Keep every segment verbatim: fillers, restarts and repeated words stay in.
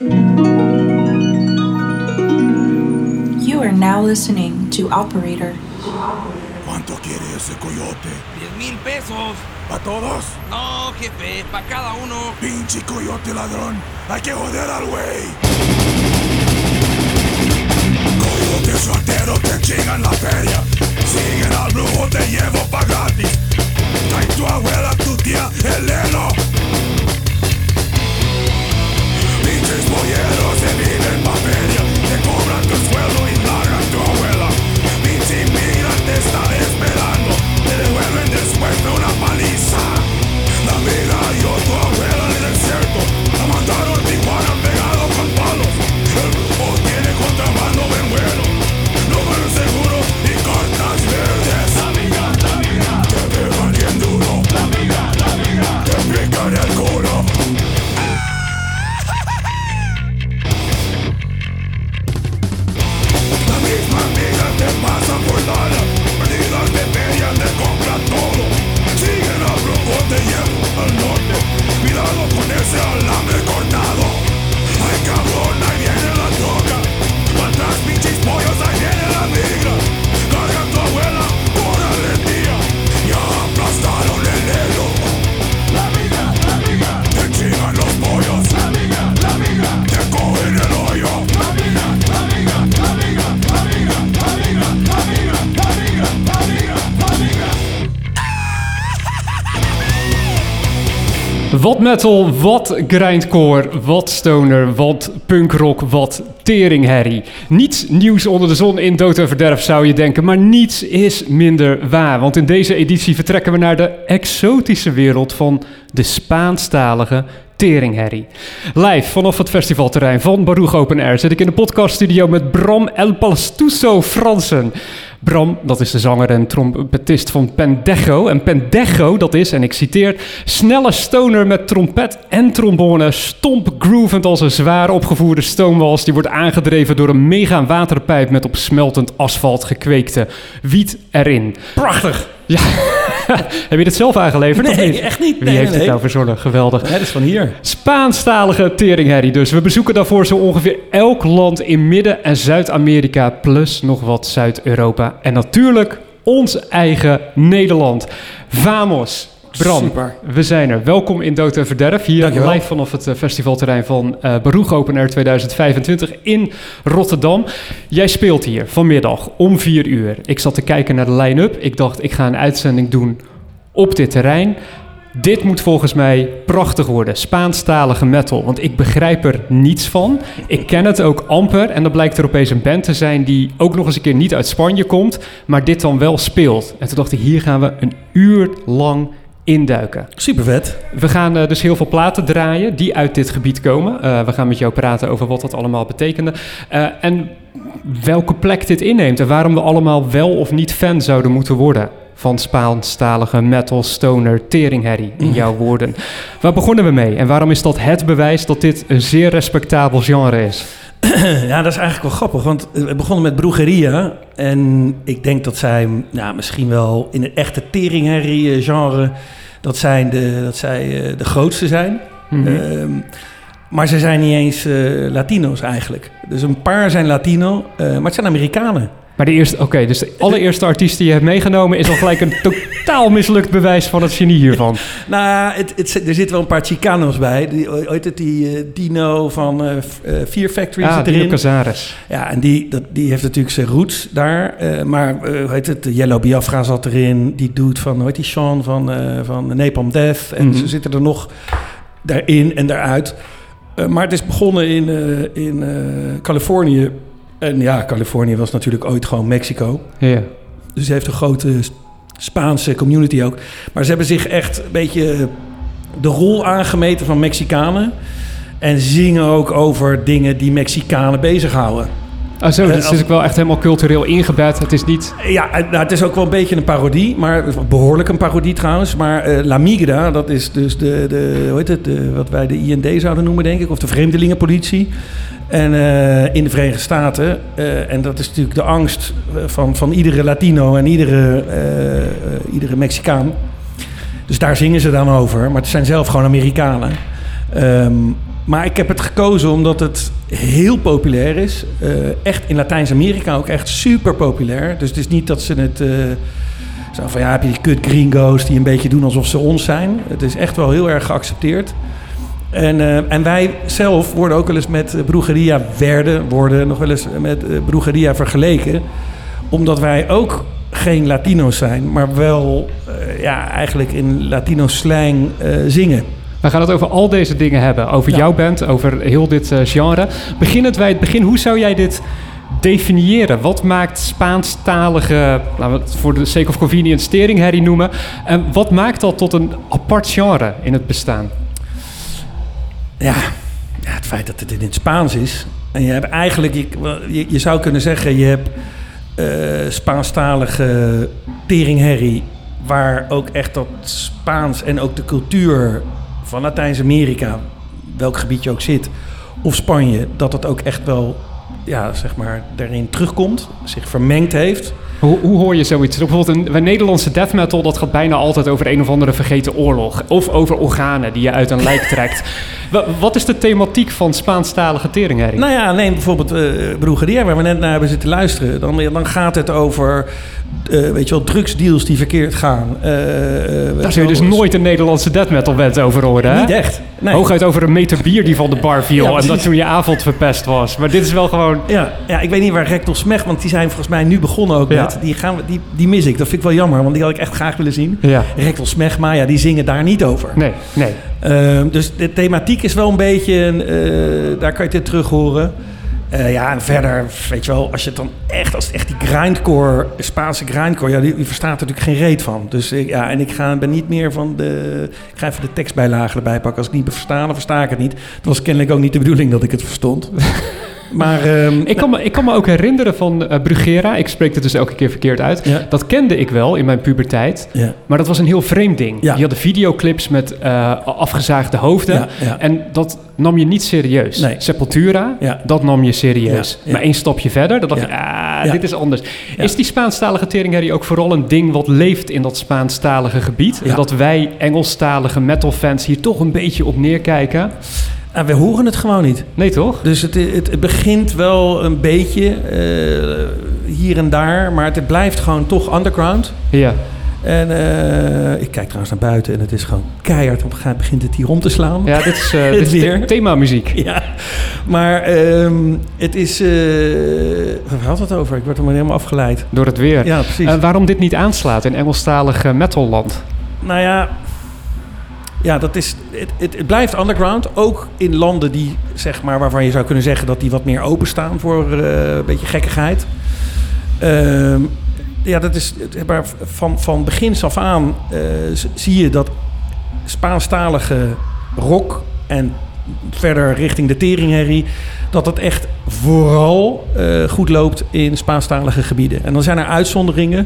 You are now listening to Operator. ¿Cuánto quiere ese coyote? Diez mil pesos. ¿Pa' todos? No, jefe, pa' cada uno. Pinche coyote ladrón. Hay que joder al güey. Coyotes rateros te chingan la feria. Siguen al brujo, te llevo pa' gratis. Trae tu abuela, tu tía, el heno. Pinches polleros se viven pa' feria. Te cobran tu sueldo y largan tu abuela. Pinche inmigrante está esperando. Te devuelven después de una paliza. La amiga y tu abuela en el desierto. La mandaron a Tijuana pegado con palos. El grupo tiene contrabando bien bueno. Número seguro y cartas verdes. La amiga, la amiga. Te pegan bien duro. La amiga, la amiga. Te pican el culo. La misma amiga te pasa por lana. Perdidas de feria te compra todo. Siguen al brujo, te llevo al norte. Cuidado con ese alambre cortado. Ay cabrón, ahí viene la droga. Cuantas pinches pollos, ahí viene la migra. Carga a tu abuela, órale tía. Ya aplastaron el helo. La migra, la migra. Te chingan los pollos. La migra, la migra. Te cogen el hoyo. La migra, la migra, la migra, la migra, la migra, la migra, la migra, la migra, la migra. Wat metal, wat grindcore, wat stoner, wat punkrock, wat teringherrie. Niets nieuws onder de zon in Dood en Verderf zou je denken, maar niets is minder waar. Want in deze editie vertrekken we naar de exotische wereld van de Spaanstalige teringherrie. Live vanaf het festivalterrein van Baruch Open Air zit ik in de podcaststudio met Bram El Pastuso Fransen. Bram, dat is de zanger en trompetist van Pendejo. En Pendejo, dat is, en ik citeer, snelle stoner met trompet en trombone, stomp groovend als een zwaar opgevoerde stoomwals die wordt aangedreven door een mega waterpijp met op smeltend asfalt gekweekte wiet erin. Prachtig! Ja, heb je dit zelf aangeleverd? Nee, of niet? echt niet. Wie Nee, heeft nee, dit nou nee. verzonnen? Geweldig. Nee, dat is van hier. Spaanstalige teringherrie dus. We bezoeken daarvoor zo ongeveer elk land in Midden- en Zuid-Amerika, plus nog wat Zuid-Europa. En natuurlijk ons eigen Nederland. Vamos! Bram, Super. we zijn er. Welkom in Dood en Verderf. Hier Dankjewel. live vanaf het uh, festivalterrein van uh, Baruch Open Air tweeduizend vijfentwintig in Rotterdam. Jij speelt hier vanmiddag om vier uur. Ik zat te kijken naar de line-up. Ik dacht, ik ga een uitzending doen op dit terrein. Dit moet volgens mij prachtig worden. Spaanstalige metal. Want ik begrijp er niets van. Ik ken het ook amper. En dan blijkt er opeens een band te zijn die ook nog eens een keer niet uit Spanje komt. Maar dit dan wel speelt. En toen dacht ik, hier gaan we een uur lang induiken. Super vet. We gaan uh, dus heel veel platen draaien die uit dit gebied komen. Uh, we gaan met jou praten over wat dat allemaal betekende. Uh, en welke plek dit inneemt. En waarom we allemaal wel of niet fan zouden moeten worden van Spaanstalige metal, stoner, teringherrie, in jouw woorden. Waar begonnen we mee? En waarom is dat het bewijs dat dit een zeer respectabel genre is? Ja, dat is eigenlijk wel grappig, want we begonnen met Brujeria. En ik denk dat zij, ja, misschien wel in het echte teringherrie genre, dat, zijn de, dat zij uh, de grootste zijn. Mm-hmm. Um, maar ze zijn niet eens uh, Latino's eigenlijk. Dus een paar zijn Latino, uh, maar het zijn Amerikanen. Maar de eerste, oké, okay, dus de allereerste artiest die je hebt meegenomen is al gelijk een totaal mislukt bewijs van het genie hiervan. Nou, het, het, er zitten wel een paar Chicanos bij. Die, ooit het, die uh, Dino van uh, Fear Factory Ah, zit Dino erin. Cazares. Ja, en die, dat, die heeft natuurlijk zijn roots daar. Uh, maar uh, hoe heet het, Yellow Biafra zat erin. Die dude van, hoe heet die, Sean van, uh, van Napalm Death. En mm-hmm. ze zitten er nog daarin en daaruit. Uh, maar het is begonnen in, uh, in uh, Californië. En ja, Californië was natuurlijk ooit gewoon Mexico. Ja. Dus ze heeft een grote Spaanse community ook. Maar ze hebben zich echt een beetje de rol aangemeten van Mexicanen. En zingen ook over dingen die Mexicanen bezighouden. Oh zo, dus uh, is ook wel echt helemaal cultureel ingebed. Het is niet... Ja, nou, het is ook wel een beetje een parodie, maar behoorlijk een parodie trouwens. Maar uh, La Migra, dat is dus de, de hoe heet het, de, wat wij de I N D zouden noemen, denk ik. Of de Vreemdelingenpolitie. En uh, in de Verenigde Staten. Uh, en dat is natuurlijk de angst van, van iedere Latino en iedere, uh, uh, iedere Mexicaan. Dus daar zingen ze dan over. Maar het zijn zelf gewoon Amerikanen. Um, maar ik heb het gekozen omdat het heel populair is. Uh, echt in Latijns-Amerika ook echt super populair. Dus het is niet dat ze het... Uh, zo van, ja, heb je die kut gringo's die een beetje doen alsof ze ons zijn. Het is echt wel heel erg geaccepteerd. En, uh, en wij zelf worden ook wel eens met uh, Brujeria werden, worden nog wel eens met uh, Brujeria vergeleken. Omdat wij ook geen Latino's zijn, maar wel uh, ja, eigenlijk in Latino slang uh, zingen. We gaan het over al deze dingen hebben. Over ja. jouw band, over heel dit uh, genre. Beginnend bij het begin, hoe zou jij dit definiëren? Wat maakt Spaanstalige, laten we het voor de sake of convenience, teringherrie noemen. En wat maakt dat tot een apart genre in het bestaan? Ja, ja het feit dat het in het Spaans is. En je hebt eigenlijk, je, je, je zou kunnen zeggen, je hebt uh, Spaanstalige teringherrie, waar ook echt dat Spaans en ook de cultuur van Latijns-Amerika, welk gebied je ook zit, of Spanje, dat het ook echt wel, ja, zeg maar, daarin terugkomt, zich vermengd heeft. Hoe, hoe hoor je zoiets? Bijvoorbeeld een, een Nederlandse death metal, dat gaat bijna altijd over een of andere vergeten oorlog. Of over organen die je uit een lijk trekt. w- wat is de thematiek van Spaanstalige teringherrie? Nou ja, neem bijvoorbeeld uh, Brujeria, waar we net naar hebben zitten luisteren. Dan, dan gaat het over, uh, weet je wel, drugsdeals die verkeerd gaan. Uh, uh, Daar zul je dus nooit een Nederlandse death metal band over horen, hè? Niet echt. Nee. Hooguit over een meter bier die van de bar viel ja, en dat toen je avond verpest was. Maar dit is wel gewoon... Ja, ja, ik weet niet waar Rectal Smeg, want die zijn volgens mij nu begonnen ook ja. met. Die, gaan we, die, die mis ik. Dat vind ik wel jammer, want die had ik echt graag willen zien. Ja. Rectal Smeg, maar ja, die zingen daar niet over. Nee, nee. Uh, dus de thematiek is wel een beetje, uh, daar kan je het terug horen. Uh, ja, en verder, weet je wel, als je het dan echt, als het echt die grindcore, Spaanse grindcore, ja, die, die verstaat er natuurlijk geen reet van. Dus ik, ja, en ik ga, ben niet meer van de, ik ga even de tekstbijlagen erbij pakken. Als ik niet versta, dan versta ik het niet. Het was kennelijk ook niet de bedoeling dat ik het verstond. Maar, um, ik, kan me, ik kan me ook herinneren van uh, Brujeria. Ik spreek het dus elke keer verkeerd uit. Ja. Dat kende ik wel in mijn puberteit. Ja. Maar dat was een heel vreemd ding. Ja. Die hadden videoclips met uh, afgezaagde hoofden. Ja, ja. En dat nam je niet serieus. Nee. Sepultura, ja. dat nam je serieus. Ja, ja. Maar één stapje verder, dan dacht ja. je, ah, ja. dit is anders. Ja. Is die Spaanstalige teringherrie ook vooral een ding wat leeft in dat Spaanstalige gebied? Ja. En dat wij Engelstalige metalfans hier toch een beetje op neerkijken? En we horen het gewoon niet. Nee, toch? Dus het, het, het begint wel een beetje uh, hier en daar, maar het blijft gewoon toch underground. Ja. En uh, ik kijk trouwens naar buiten en het is gewoon keihard. Op een gegeven moment begint het hier om te slaan. Ja, dit is, uh, dit is weer themamuziek. Ja, maar um, het is... Uh, waar had het over? Ik word er maar helemaal afgeleid. Door het weer. Ja, precies. Uh, waarom dit niet aanslaat in Engelstalig uh, metalland? Nou ja... Ja, dat is, het, het, het blijft underground. Ook in landen die, zeg maar, waarvan je zou kunnen zeggen dat die wat meer openstaan voor uh, een beetje gekkigheid. Uh, ja, dat is maar van, van begins af aan uh, zie je dat Spaanstalige rock en verder richting de teringherrie, dat het echt vooral uh, goed loopt in Spaanstalige gebieden. En dan zijn er uitzonderingen.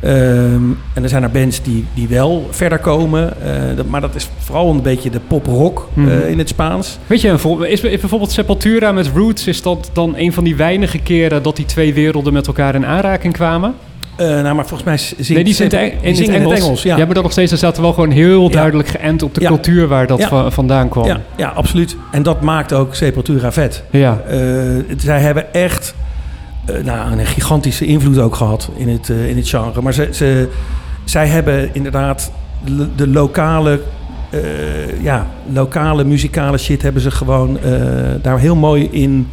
Um, en er zijn er bands die, die wel verder komen. Uh, dat, maar dat is vooral een beetje de pop-rock uh, mm. in het Spaans. Weet je, is, is bijvoorbeeld Sepultura met Roots... is dat dan een van die weinige keren dat die twee werelden met elkaar in aanraking kwamen? Uh, nou, maar volgens mij zingt nee, die zingt in, in, in het Engels. Het Engels ja. ja, maar dat nog steeds, er zaten wel gewoon heel duidelijk ja. geënt op de ja. cultuur waar dat ja. va- vandaan kwam. Ja, ja, absoluut. En dat maakt ook Sepultura vet. Ja. Uh, zij hebben echt... Uh, nou, een gigantische invloed ook gehad in het, uh, in het genre. Maar ze, ze, zij hebben inderdaad de, de lokale, uh, ja, lokale muzikale shit hebben ze gewoon uh, daar heel mooi in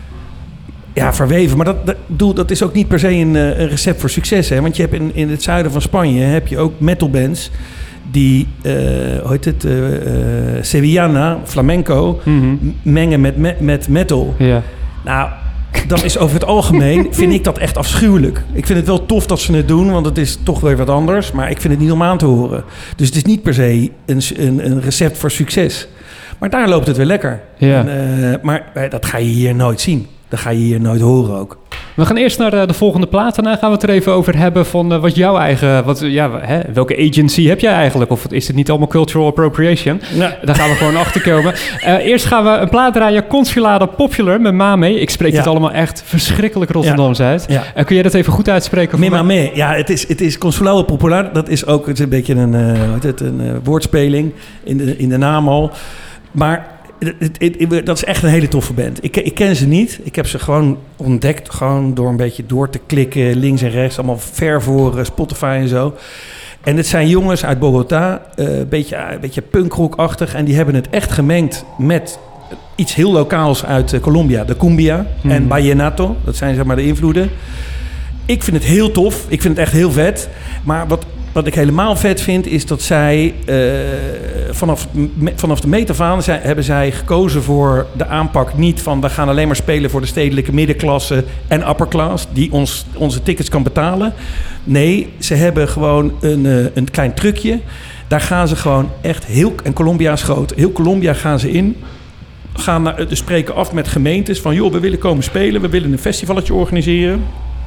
ja, verweven. Maar dat, dat, dat is ook niet per se een, een recept voor succes. Hè? Want je hebt in, in het zuiden van Spanje heb je ook metalbands die, uh, hoe heet het, uh, uh, Sevillana, flamenco, mm-hmm. mengen met, met, met metal. Ja. Nou... Dan is over het algemeen, vind ik dat echt afschuwelijk. Ik vind het wel tof dat ze het doen, want het is toch weer wat anders. Maar ik vind het niet om aan te horen. Dus het is niet per se een, een, een recept voor succes. Maar daar loopt het weer lekker. Ja. En, uh, maar dat ga je hier nooit zien. Dat ga je hier nooit horen ook. We gaan eerst naar de, de volgende plaat. Daarna gaan we het er even over hebben van uh, wat jouw eigen... Wat, ja, hè, welke agency heb jij eigenlijk? Of is het niet allemaal cultural appropriation? Nee. Daar gaan we gewoon achter komen. Uh, eerst gaan we een plaat draaien. Consulado Popular met Mame. Ik spreek ja. het allemaal echt verschrikkelijk Rotterdams ja. uit. Ja. Uh, kun jij dat even goed uitspreken? Met Mame. Ja, het is, het is Consulado Popular. Dat is ook het is een beetje een, uh, het, een uh, woordspeling in de, in de naam al. Maar... Het, het, het, dat is echt een hele toffe band. Ik, ik ken ze niet. Ik heb ze gewoon ontdekt. Gewoon door een beetje door te klikken. Links en rechts. Allemaal ver voor uh, Spotify en zo. En het zijn jongens uit Bogota. Een uh, beetje, uh, beetje punkrockachtig. En die hebben het echt gemengd met iets heel lokaals uit uh, Colombia. De cumbia hmm. en vallenato. Dat zijn zeg maar de invloeden. Ik vind het heel tof. Ik vind het echt heel vet. Maar wat... Wat ik helemaal vet vind, is dat zij uh, vanaf, me, vanaf de meet af aan zij, hebben zij gekozen voor de aanpak niet van we gaan alleen maar spelen voor de stedelijke middenklasse en upper class, die ons onze tickets kan betalen. Nee, ze hebben gewoon een, uh, een klein trucje. Daar gaan ze gewoon echt heel, en Colombia is groot, heel Colombia gaan ze in. Gaan naar, dus spreken af met gemeentes van joh, we willen komen spelen, we willen een festivalletje organiseren.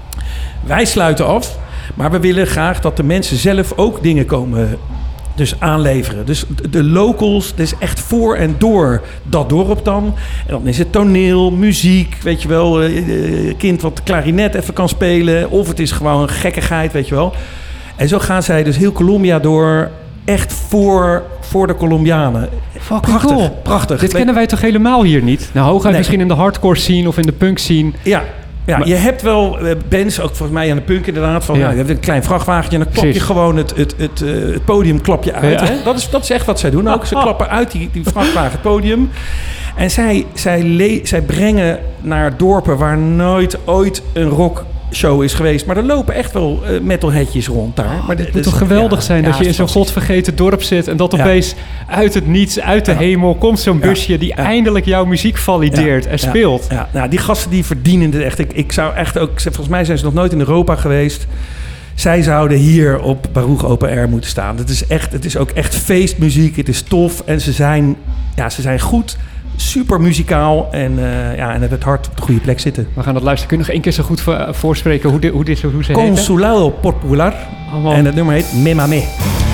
Wij sluiten af. Maar we willen graag dat de mensen zelf ook dingen komen dus aanleveren. Dus de locals, dat is echt voor en door dat dorp dan. En dan is het toneel, muziek, weet je wel. Een kind wat klarinet even kan spelen. Of het is gewoon gekkigheid, weet je wel. En zo gaan zij dus heel Colombia door. Echt voor, voor de Colombianen. Fucking prachtig, cool. Prachtig. Dit kennen wij toch helemaal hier niet? Nou, hooguit nee. misschien in de hardcore scene of in de punk scene. Ja. Ja, maar, je hebt wel uh, bands, ook volgens mij aan de punk inderdaad, van ja. nou, je hebt een klein vrachtwagentje en dan klap je Precies. gewoon het, het, het, uh, het podium klap je uit. Ja. Hè? Dat, is, dat is echt wat zij doen ook. Ze klappen uit die, die vrachtwagen het podium. En zij, zij, le- zij brengen naar dorpen waar nooit ooit een rockshow is geweest. Maar er lopen echt wel uh, metalheadjes rond daar. Oh, maar het moet toch geweldig ja, zijn dat ja, je in zo'n godvergeten dorp zit en dat opeens ja. uit het niets, uit de ja. hemel, komt zo'n busje ja. die ja. eindelijk jouw muziek valideert ja. en ja. speelt. Ja. Nou, die gasten die verdienen het echt. Ik, ik zou echt ook, volgens mij zijn ze nog nooit in Europa geweest. Zij zouden hier op Baruch Open Air moeten staan. Het is echt, het is ook echt feestmuziek. Het is tof en ze zijn, ja, ze zijn goed. Super muzikaal en, uh, ja, en het het hart op de goede plek zitten. We gaan dat luisteren. Kun je nog één keer zo goed vo- voorspreken hoe, dit, hoe, dit, hoe ze heet? Consulado Popular. Oh, en het nummer heet Me Mame.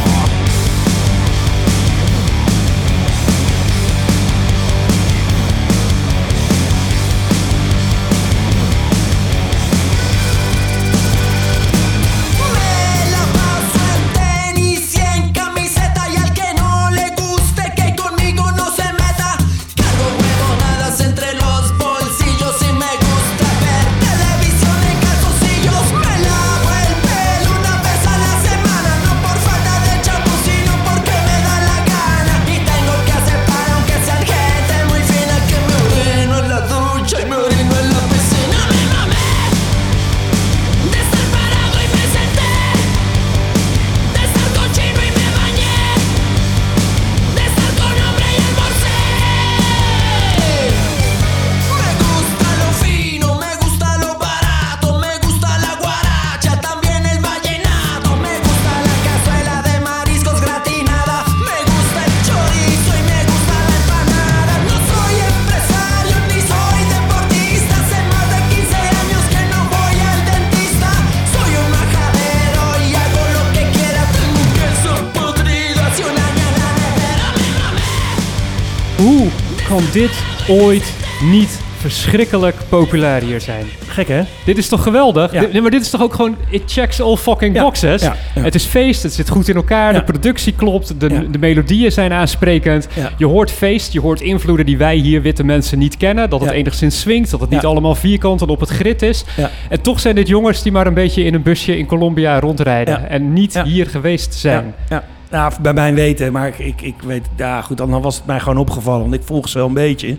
Hoe kan dit ooit niet verschrikkelijk populair hier zijn? Gek, hè? Dit is toch geweldig? Ja. Dit, nee, maar dit is toch ook gewoon... It checks all fucking ja. boxes. Ja. Ja. Het is feest, het zit goed in elkaar, ja. de productie klopt, de, ja. de melodieën zijn aansprekend. Ja. Je hoort feest, je hoort invloeden die wij hier witte mensen niet kennen. Dat het ja. enigszins swingt, dat het niet ja. allemaal vierkant en op het grid is. Ja. En toch zijn dit jongens die maar een beetje in een busje in Colombia rondrijden. Ja. En niet ja. hier geweest zijn. Ja. Ja. Nou, bij mijn weten, maar ik, ik, ik weet... Ja, goed, dan was het mij gewoon opgevallen, want ik volg ze wel een beetje.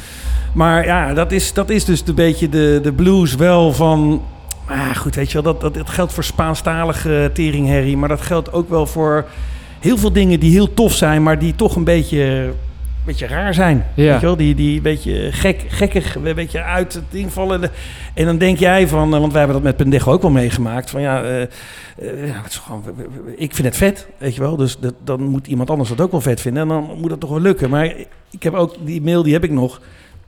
Maar ja, dat is, dat is dus een beetje de, de blues wel van... Ah, goed, weet je wel, dat, dat, dat geldt voor Spaanstalige teringherrie, maar dat geldt ook wel voor heel veel dingen die heel tof zijn, maar die toch een beetje, een beetje raar zijn. Ja. Weet je wel, die, die een beetje gek, gekkig, een beetje uit het ding vallen. En dan denk jij van, want wij hebben dat met Pendejo ook wel meegemaakt, van ja, uh, uh, ja het is gewoon, ik vind het vet, weet je wel, dus dat, dan moet iemand anders dat ook wel vet vinden en dan moet dat toch wel lukken. Maar ik heb ook, die mail die heb ik nog,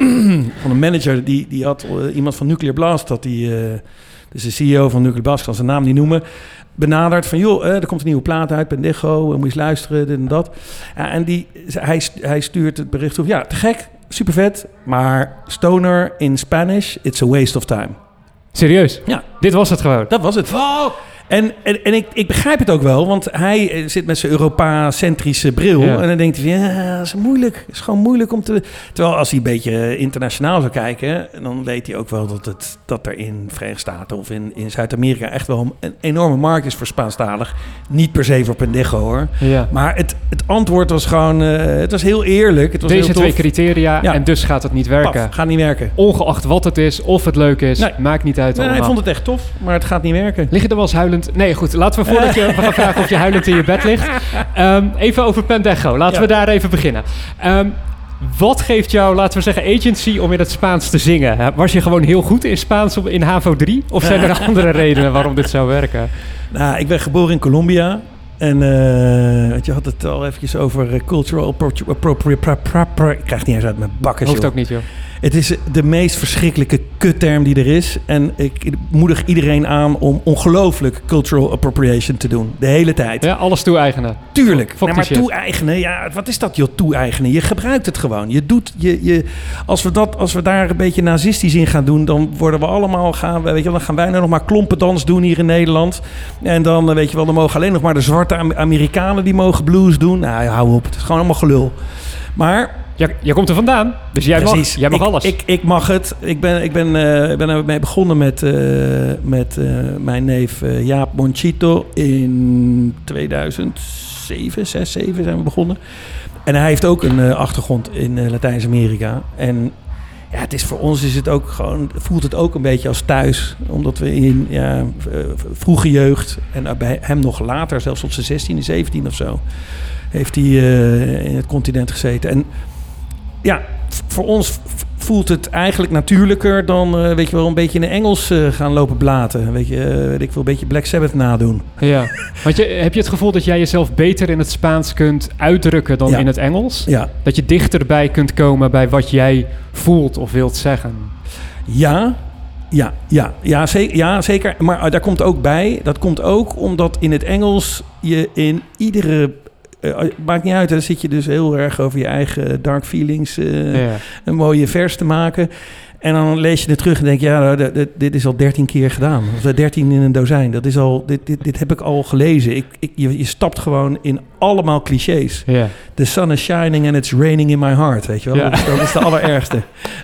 van een manager, die, die had uh, iemand van Nuclear Blast, dat die, uh, dus de C E O van Nuclear Blast, ik kan zijn naam niet noemen, benaderd van, joh, uh, er komt een nieuwe plaat uit, Pendejo, moet je eens luisteren, dit en dat. Ja, en die, hij, hij stuurt het bericht op, ja, te gek, super vet, maar stoner in Spanish, it's a waste of time. Serieus? Ja. Dit was het gewoon? Dat was het. Oh. En, en, en ik, ik begrijp het ook wel, want hij zit met zijn Europa-centrische bril. Ja. En dan denkt hij van, ja, dat is moeilijk. Het is gewoon moeilijk om te... Terwijl als hij een beetje internationaal zou kijken, dan weet hij ook wel dat, het, dat er in de Verenigde Staten of in, in Zuid-Amerika echt wel een enorme markt is voor Spaanstalig. Niet per se voor Pendejo, hoor. Ja. Maar het, het antwoord was gewoon, uh, het was heel eerlijk. Het was Deze heel twee tof. criteria Ja. en dus gaat het niet werken. Paf, gaat niet werken. Ongeacht wat het is, of het leuk is, Nee. maakt niet uit Nee, hij allemaal. vond het echt tof, maar het gaat niet werken. Lig je er wel eens huilend? Nee, goed. Laten we voordat je... We gaan vragen of je huilend in je bed ligt. Um, even over Pendejo. Laten Ja. we daar even beginnen. Um, wat geeft jou, laten we zeggen, agency om in het Spaans te zingen? Was je gewoon heel goed in Spaans op- in HAVO drie? Of zijn er andere redenen waarom dit zou werken? Nou, ik ben geboren in Colombia. En uh, je had het al eventjes over uh, cultural appropriation. Ik krijg het niet eens uit mijn bakken. Hoeft ook niet, joh. Het is de meest verschrikkelijke kutterm die er is. En ik moedig iedereen aan om ongelooflijk cultural appropriation te doen. De hele tijd. Ja, alles toe-eigenen. Tuurlijk. Fuck Nee, maar die shit. toe-eigenen, ja, wat is dat joh, toe-eigenen? Je gebruikt het gewoon. Je doet, je, je, als, we dat, als we daar een beetje nazistisch in gaan doen, dan worden we allemaal, gaan, we, weet je, dan gaan wij nou nog maar klompendans doen hier in Nederland. En dan, weet je wel, dan mogen alleen nog maar de zwarte Amerikanen die mogen blues doen. Nou, hou op. Het is gewoon allemaal gelul. Maar... Ja, jij komt er vandaan, dus jij mag, Precies. jij mag ik, alles. Ik, ik mag het. Ik ben, ik ben, uh, ik ben ermee begonnen met, uh, met uh, mijn neef uh, Jaap Monchito in tweeduizend zeven, zes, zeven zijn we begonnen. En hij heeft ook een uh, achtergrond in uh, Latijns-Amerika. En ja, het is voor ons is het ook gewoon, voelt het ook een beetje als thuis. Omdat we in ja, vroege jeugd en uh, bij hem nog later, zelfs op zijn zestien, zeventien of zo, heeft hij uh, in het continent gezeten. En ja, voor ons voelt het eigenlijk natuurlijker dan, uh, weet je wel, een beetje in de Engels uh, gaan lopen blaten. Weet je, uh, weet ik wil een beetje Black Sabbath nadoen. Ja, want je, heb je het gevoel dat jij jezelf beter in het Spaans kunt uitdrukken dan Ja. in het Engels? Ja. Dat je dichterbij kunt komen bij wat jij voelt of wilt zeggen? Ja, ja, ja, ja, zeker, ja, zeker. Maar uh, daar komt ook bij, dat komt ook omdat in het Engels je in iedere... Uh, maakt niet uit, dan zit je dus heel erg over je eigen dark feelings uh, Ja. een mooie vers te maken. En dan lees je het terug en denk je, ja, d- d- dit is al dertien keer gedaan. Of dertien in een dozijn. Dat is al, dit, dit, dit heb ik al gelezen. Ik, ik, je, je stapt gewoon in allemaal clichés. Ja. The sun is shining and it's raining in my heart, weet je wel. Ja. Dat, is, dat is de allerergste.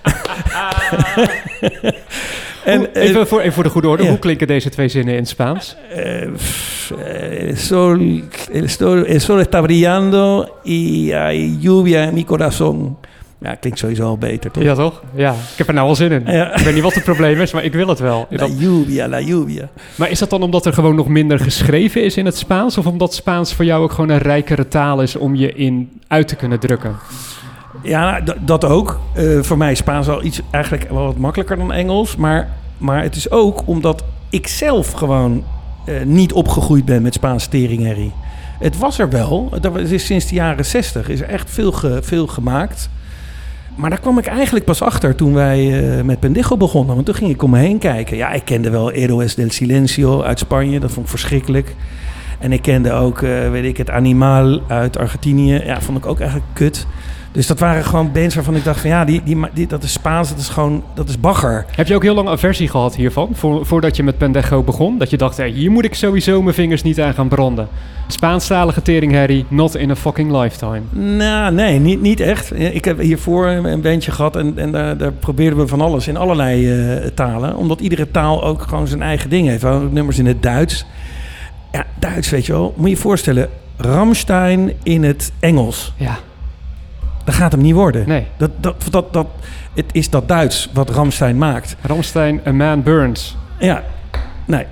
En, uh, even, voor, even voor de goede orde, ja. hoe klinken deze twee zinnen in het Spaans? Uh, pff, uh, el, sol, el, sol, el sol está brillando y hay lluvia en mi corazón. Ja, klinkt sowieso al beter, toch? Ja, toch? Ja, ik heb er nou al zin in. Ja. Ik weet niet wat het probleem is, maar ik wil het wel. La Dat, lluvia, la lluvia. maar is dat dan omdat er gewoon nog minder geschreven is in het Spaans? Of omdat Spaans voor jou ook gewoon een rijkere taal is om je in uit te kunnen drukken? Ja, d- dat ook. Uh, voor mij is Spaans wel iets eigenlijk wel wat makkelijker dan Engels. Maar, maar het is ook omdat ik zelf gewoon uh, niet opgegroeid ben met Spaanse teringherrie. Het was er wel. Dat is sinds de jaren zestig is er echt veel, ge, veel gemaakt. Maar daar kwam ik eigenlijk pas achter toen wij uh, met Pendejo begonnen. Want toen ging ik om me heen kijken. Ja, ik kende wel Héroes del Silencio uit Spanje. Dat vond ik verschrikkelijk. En ik kende ook, uh, weet ik het, Animal uit Argentinië. Ja, vond ik ook eigenlijk kut. Dus dat waren gewoon bands waarvan ik dacht van ja, die, die, die, dat is Spaans, dat is gewoon, dat is bagger. Heb je ook heel lang aversie gehad hiervan, voor, voordat je met Pendejo begon? Dat je dacht, hey, hier moet ik sowieso mijn vingers niet aan gaan branden. Spaanstalige teringherrie, not in a fucking lifetime. Nou, nee, niet, niet echt. Ik heb hiervoor een bandje gehad en, en daar, daar probeerden we van alles in allerlei uh, talen. Omdat iedere taal ook gewoon zijn eigen ding heeft. Ook nummers in het Duits. Ja, Duits, weet je wel. Moet je je voorstellen, Rammstein in het Engels. Ja. Dat gaat hem niet worden. Nee. Dat, dat, dat, dat, het is dat Duits wat Rammstein maakt. Rammstein, A Man Burns. Ja, nee.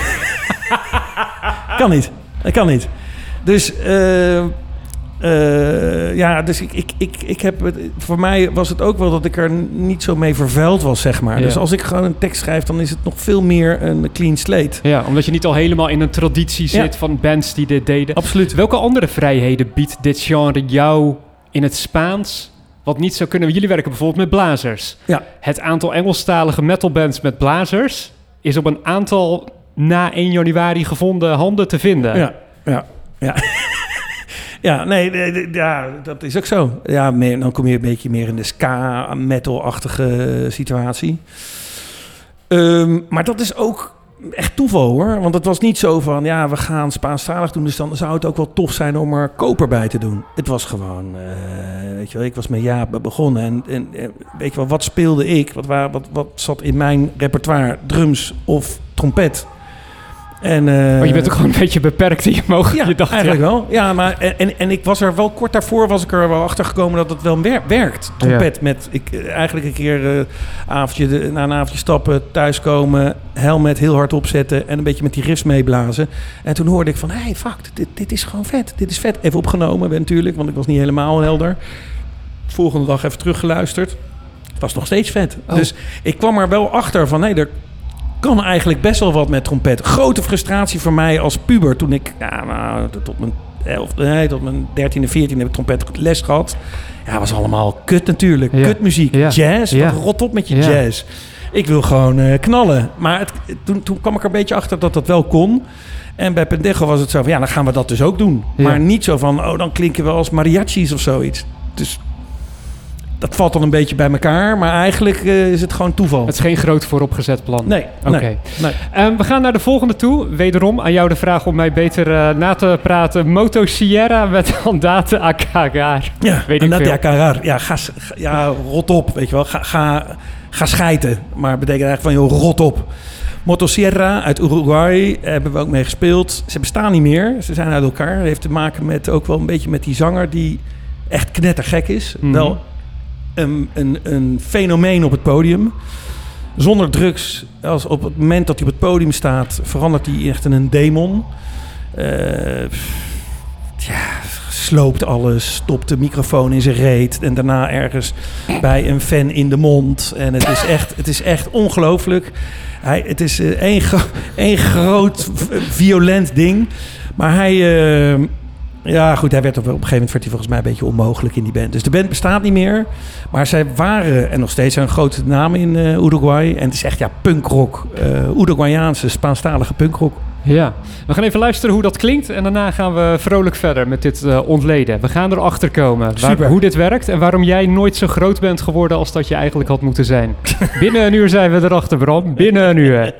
kan niet. Dat kan niet. Dus, uh, uh, ja, dus ik, ik, ik, ik heb het, voor mij was het ook wel dat ik er niet zo mee vervuild was, zeg maar. Ja. Dus als ik gewoon een tekst schrijf, dan is het nog veel meer een clean slate. Ja, omdat je niet al helemaal in een traditie zit Ja. van bands die dit deden. Absoluut. Welke andere vrijheden biedt dit genre jou in het Spaans? Wat niet zou kunnen. Jullie werken bijvoorbeeld met blazers. Ja. Het aantal Engelstalige metalbands met blazers is op een aantal na één januari gevonden handen te vinden. Ja, ja, ja. Ja, nee, nee, nee, ja, dat is ook zo. Ja, meer, dan kom je een beetje meer in de ska-metal-achtige situatie. Um, maar dat is ook echt toeval hoor. Want het was niet zo van, ja, we gaan Spaanstalig doen. Dus dan zou het ook wel tof zijn om er koper bij te doen. Het was gewoon, uh, weet je wel, ik was met Jaap begonnen. En, en, en weet je wel, wat speelde ik? Wat, waar, wat, wat zat in mijn repertoire? Drums of trompet? En, uh, maar je bent ook gewoon een beetje beperkt in je mogen. Ja, je dacht, eigenlijk ja. wel. Ja, maar en, en, en ik was er wel kort daarvoor was ik er wel achter gekomen dat het wel wer- werkt. Trompet ja. met ik eigenlijk een keer uh, avondje de, na een avondje stappen, thuiskomen, helmet heel hard opzetten en een beetje met die riffs meeblazen. En toen hoorde ik van, hey, fuck, dit, dit is gewoon vet. Dit is vet. Even opgenomen ben natuurlijk, want ik was niet helemaal helder. Volgende dag even teruggeluisterd. Het was nog steeds vet. Oh. Dus ik kwam er wel achter van, nee, er kan eigenlijk best wel wat met trompet. Grote frustratie voor mij als puber. Toen ik ja, nou, tot mijn elfde, nee, tot mijn dertiende, veertiende heb ik trompet les gehad. Ja, was allemaal kut natuurlijk. Ja. Kutmuziek, ja. jazz. Ja. Rot op met je ja. jazz. Ik wil gewoon uh, knallen. Maar het, toen, toen kwam ik er een beetje achter dat dat wel kon. En bij Pendejo was het zo van, ja, dan gaan we dat dus ook doen. Ja. Maar niet zo van, oh, dan klinken we als mariachis of zoiets. Dus dat valt dan een beetje bij elkaar, maar eigenlijk uh, is het gewoon toeval. Het is geen groot vooropgezet plan. Nee. Oké. Okay. Nee, nee. um, we gaan naar de volgende toe. Wederom aan jou de vraag om mij beter uh, na te praten. Moto Sierra met Andate Akagar. Ja, weet ik Andate Akagar. Ja, ga, ja, rot op, weet je wel. Ga, ga, ga schijten. Maar het betekent eigenlijk van, joh, rot op. Motosierra uit Uruguay hebben we ook mee gespeeld. Ze bestaan niet meer. Ze zijn uit elkaar. Dat heeft te maken met ook wel een beetje met die zanger die echt knettergek is. Mm-hmm. Wel Een, een, een fenomeen op het podium. Zonder drugs. Als op het moment dat hij op het podium staat, verandert hij echt in een demon. Uh, ja, sloopt alles, stopt de microfoon in zijn reet en daarna ergens bij een fan in de mond. En het is echt, het is echt ongelooflijk. Hij, het is uh, één, gro- één groot violent ding. Maar hij... Uh, Ja, goed, hij werd op, op een gegeven moment werd hij volgens mij een beetje onmogelijk in die band. Dus de band bestaat niet meer. Maar zij waren, en nog steeds zijn grote namen in uh, Uruguay. En het is echt, ja, punkrock. Uh, Uruguayaanse, Spaanstalige punkrock. Ja, we gaan even luisteren hoe dat klinkt. En daarna gaan we vrolijk verder met dit uh, ontleden. We gaan erachter komen waar, hoe dit werkt. En waarom jij nooit zo groot bent geworden als dat je eigenlijk had moeten zijn. Binnen een uur zijn we erachter, Bram. Binnen een uur.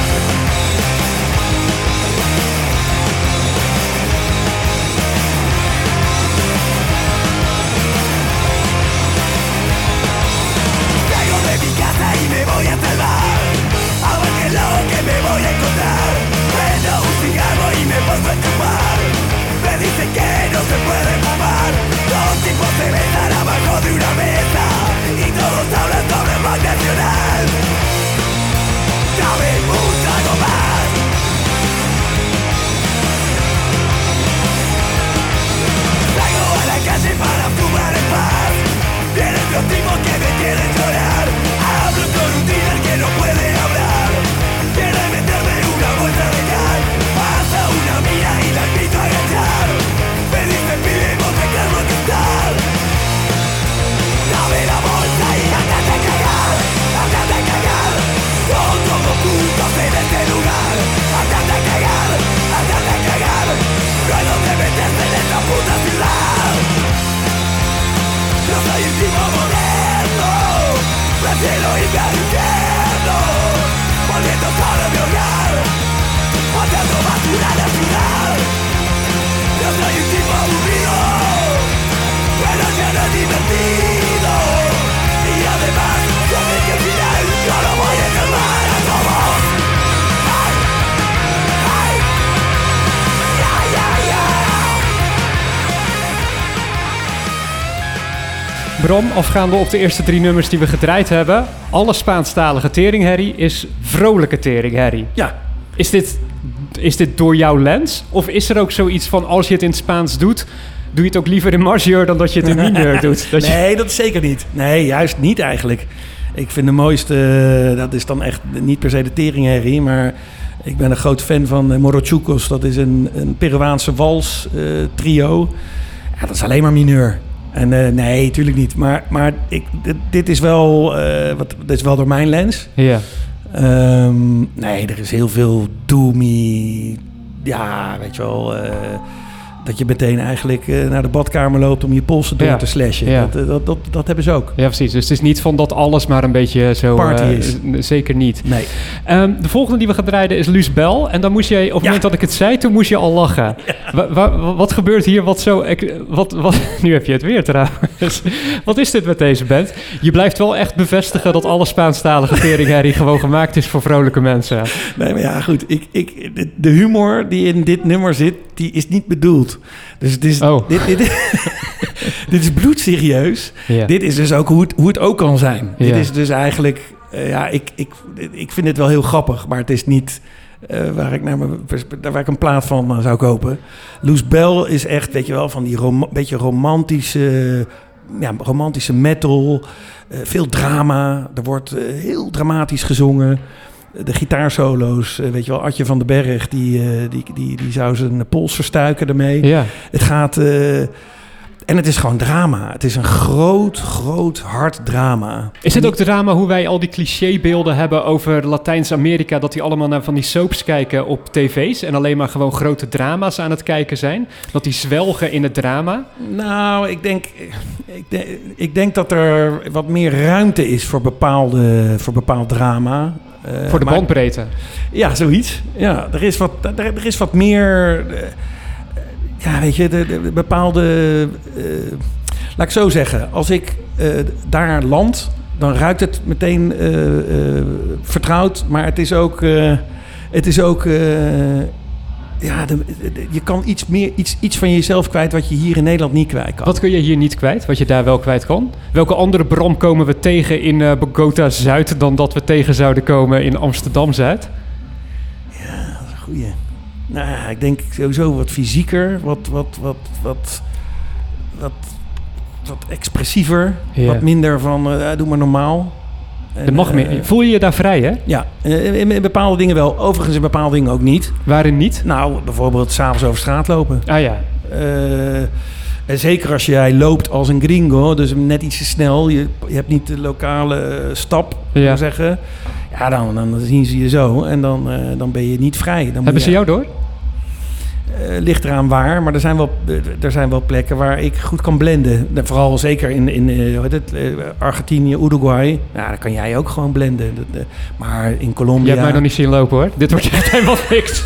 Bram, afgaande op de eerste drie nummers die we gedraaid hebben. Alle Spaanstalige teringherrie is vrolijke teringherrie. Ja. Is dit, is dit door jouw lens? Of is er ook zoiets van, als je het in het Spaans doet, doe je het ook liever in majeur dan dat je het in mineur doet? Dat nee, je... dat is zeker niet. Nee, juist niet eigenlijk. Ik vind de mooiste, dat is dan echt niet per se de teringherrie, maar ik ben een groot fan van Morochucos. Dat is een, een Peruaanse wals uh, trio. Ja, dat is alleen maar mineur. En uh, nee, natuurlijk niet. Maar, maar ik, dit, dit is wel, uh, wat, dit is wel door mijn lens. Ja. Um, nee, er is heel veel doomy. Ja, weet je wel. Uh, dat je meteen eigenlijk uh, naar de badkamer loopt om je polsen door Ja. te slashen. Ja. Dat, dat, dat, dat hebben ze ook. Ja, precies. Dus het is niet van dat alles maar een beetje zo... Party uh, is. uh, zeker niet. Nee. Um, de volgende die we gaan draaien is Luus Bell. En dan moest jij, op het Ja. moment dat ik het zei, toen moest je al lachen. Wa- wa- wa- wat gebeurt hier? Wat zo... ec- Wat, wat, nu heb je het weer trouwens. Wat is dit met deze band? Je blijft wel echt bevestigen dat alle Spaanstalige teringherrie gewoon gemaakt is voor vrolijke mensen. Nee, maar ja, goed. Ik, ik, de- de humor die in dit nummer zit, die is niet bedoeld. Dus het is, Oh. dit, dit, dit is bloedserieus. Ja. Dit is dus ook hoe het, hoe het ook kan zijn. Ja. Dit is dus eigenlijk... uh, ja, ik, ik, ik vind het wel heel grappig, maar het is niet... Uh, waar, ik naar mijn, waar ik een plaat van uh, zou kopen. Luus Bell is echt, weet je wel, van die rom, beetje romantische... Ja, romantische metal. Uh, veel drama. Er wordt uh, heel dramatisch gezongen. De gitaarsolo's, uh, weet je wel, Adje van den Berg... die, uh, die, die, die zou zijn pols verstuiken ermee. Ja. Het gaat... Uh, en het is gewoon drama. Het is een groot, groot, hard drama. Is het ook drama hoe wij al die clichébeelden hebben over Latijns-Amerika... dat die allemaal naar van die soaps kijken op tv's... en alleen maar gewoon grote drama's aan het kijken zijn? Dat die zwelgen in het drama? Nou, ik denk, ik denk, ik denk dat er wat meer ruimte is voor, bepaalde, voor bepaald drama. Uh, Voor de maar- bandbreedte? Ja, zoiets. Ja, er is wat, er, er is wat meer... uh, ja, weet je, de, de, de bepaalde... uh, laat ik zo zeggen. Als ik uh, daar land, dan ruikt het meteen uh, uh, vertrouwd. Maar het is ook... Uh, het is ook... Uh, ja, de, de- je kan iets, meer, iets, iets van jezelf kwijt wat je hier in Nederland niet kwijt kan. Wat kun je hier niet kwijt, wat je daar wel kwijt kan? Welke andere bron komen we tegen in uh, Bogota-Zuid... dan dat we tegen zouden komen in Amsterdam-Zuid? Goeie. Nou ja, ik denk sowieso wat fysieker, wat, wat, wat, wat, wat, wat expressiever, Ja. wat minder van uh, doe maar normaal. En, Er mag uh, meer. Voel je je daar vrij, hè? Ja, in, in- in bepaalde dingen wel. Overigens in bepaalde dingen ook niet. Waarin niet? Nou, bijvoorbeeld s'avonds over straat lopen. Ah ja. Uh, en zeker als jij loopt als een gringo, dus net iets te snel. Je, je hebt niet de lokale uh, stap, Ja. ja. zeggen. Ja, dan, dan zien ze je zo en dan, uh, dan ben je niet vrij. Dan moet Hebben ze je- jou door? Uh, ligt eraan waar, maar er zijn wel, uh, er zijn wel plekken waar ik goed kan blenden. En vooral zeker in, in uh, hoe heet het, uh, Argentinië, Uruguay. Ja, daar kan jij ook gewoon blenden. Dat, uh, maar in Je Colombia... hebt mij nog niet zien lopen, hoor. Dit wordt echt helemaal niks.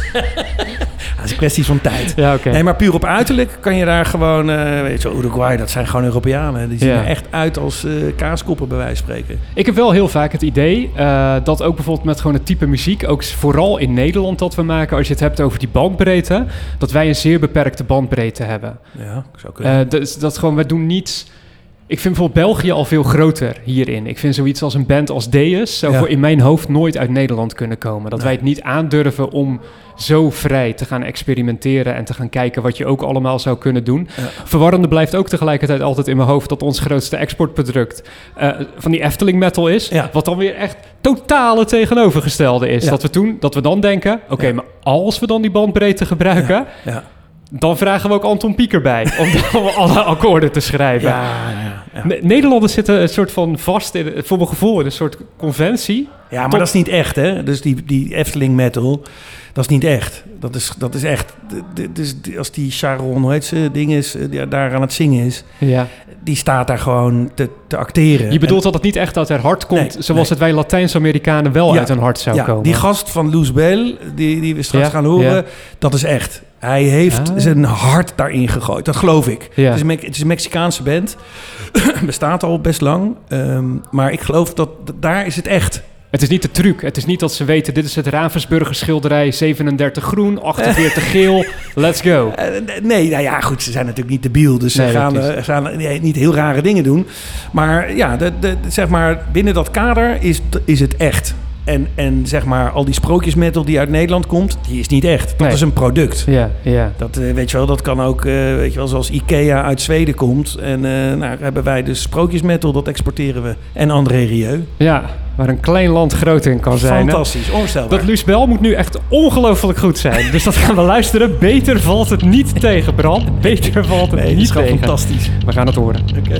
Dat is een kwestie van tijd. Ja, oké. Nee, maar puur op uiterlijk kan je daar gewoon... Uh, weet je, Uruguay, dat zijn gewoon Europeanen. Die zien Ja. er echt uit als uh, kaaskoppen, bij wijze van spreken. Ik heb wel heel vaak het idee uh, dat ook bijvoorbeeld met gewoon het type muziek, ook vooral in Nederland dat we maken, als je het hebt over die bandbreedte, dat wij een zeer beperkte bandbreedte hebben. Ja, zou kunnen. Uh, dat, dat gewoon, wij doen niet... Ik vind bijvoorbeeld België al veel groter hierin. Ik vind zoiets als een band als Deus zou Ja. voor in mijn hoofd nooit uit Nederland kunnen komen. Dat Nee. wij het niet aandurven om zo vrij te gaan experimenteren en te gaan kijken wat je ook allemaal zou kunnen doen. Ja. Verwarrende blijft ook tegelijkertijd altijd in mijn hoofd dat ons grootste exportproduct uh, van die Efteling metal is. Ja. Wat dan weer echt totale tegenovergestelde is. Ja. Dat we toen, dat we dan denken, oké, Ja. maar als we dan die bandbreedte gebruiken, Ja, dan vragen we ook Anton Pieker bij om, om alle akkoorden te schrijven. ja, ja, ja. Ne- Nederlanders zitten een soort van vast, in, voor mijn gevoel, in een soort conventie. Ja, maar Tot- dat is niet echt, hè? Dus die, die Efteling metal, dat is niet echt. Dat is, dat is echt... d- d- Dus die- als die Sharon, hoe heet ze, ding is, eh, die daar aan het zingen is... Ja. die staat daar gewoon te, te acteren. Je bedoelt En- dat het niet echt uit haar hart komt, Nee, zoals nee. het wij Latijns-Amerikanen wel Ja, uit hun hart zou ja, komen. die gast van Luus Bell, die, die we straks Ja, gaan horen... ja. dat is echt. Hij heeft Ah. zijn hart daarin gegooid. Dat geloof ik. Ja. Het, is een, Me- het is een Mexicaanse band. Bestaat al best lang. Ehm, maar ik geloof dat dat- daar is het echt. Het is niet de truc. Het is niet dat ze weten, dit is het Ravensburger schilderij, zevenendertig groen, achtenveertig geel, let's go. Eh, nee, nou ja, goed, ze zijn natuurlijk niet debiel. Dus ze Nee, gaan, dat is- eh, gaan nee, niet heel rare dingen doen. Maar ja, de, de, de- zeg maar, binnen dat kader is, is het echt. En, en zeg maar, al die sprookjesmetal die uit Nederland komt, die is niet echt. Dat Nee. is een product. Ja, ja. Dat, eh, weet je wel, dat kan ook, eh, weet je wel, zoals Ikea uit Zweden komt. En eh nou hebben wij dus sprookjesmetal, dat exporteren we. En André Rieu. Ja, waar een klein land groot in kan zijn. hè? Fantastisch, onvoorstelbaar. Dat Luus Bell moet nu echt ongelooflijk goed zijn. Dus dat gaan we luisteren. Beter valt het niet tegen, Bram. Beter valt het Nee, dat niet is gewoon tegen. fantastisch. We gaan het horen. Oké.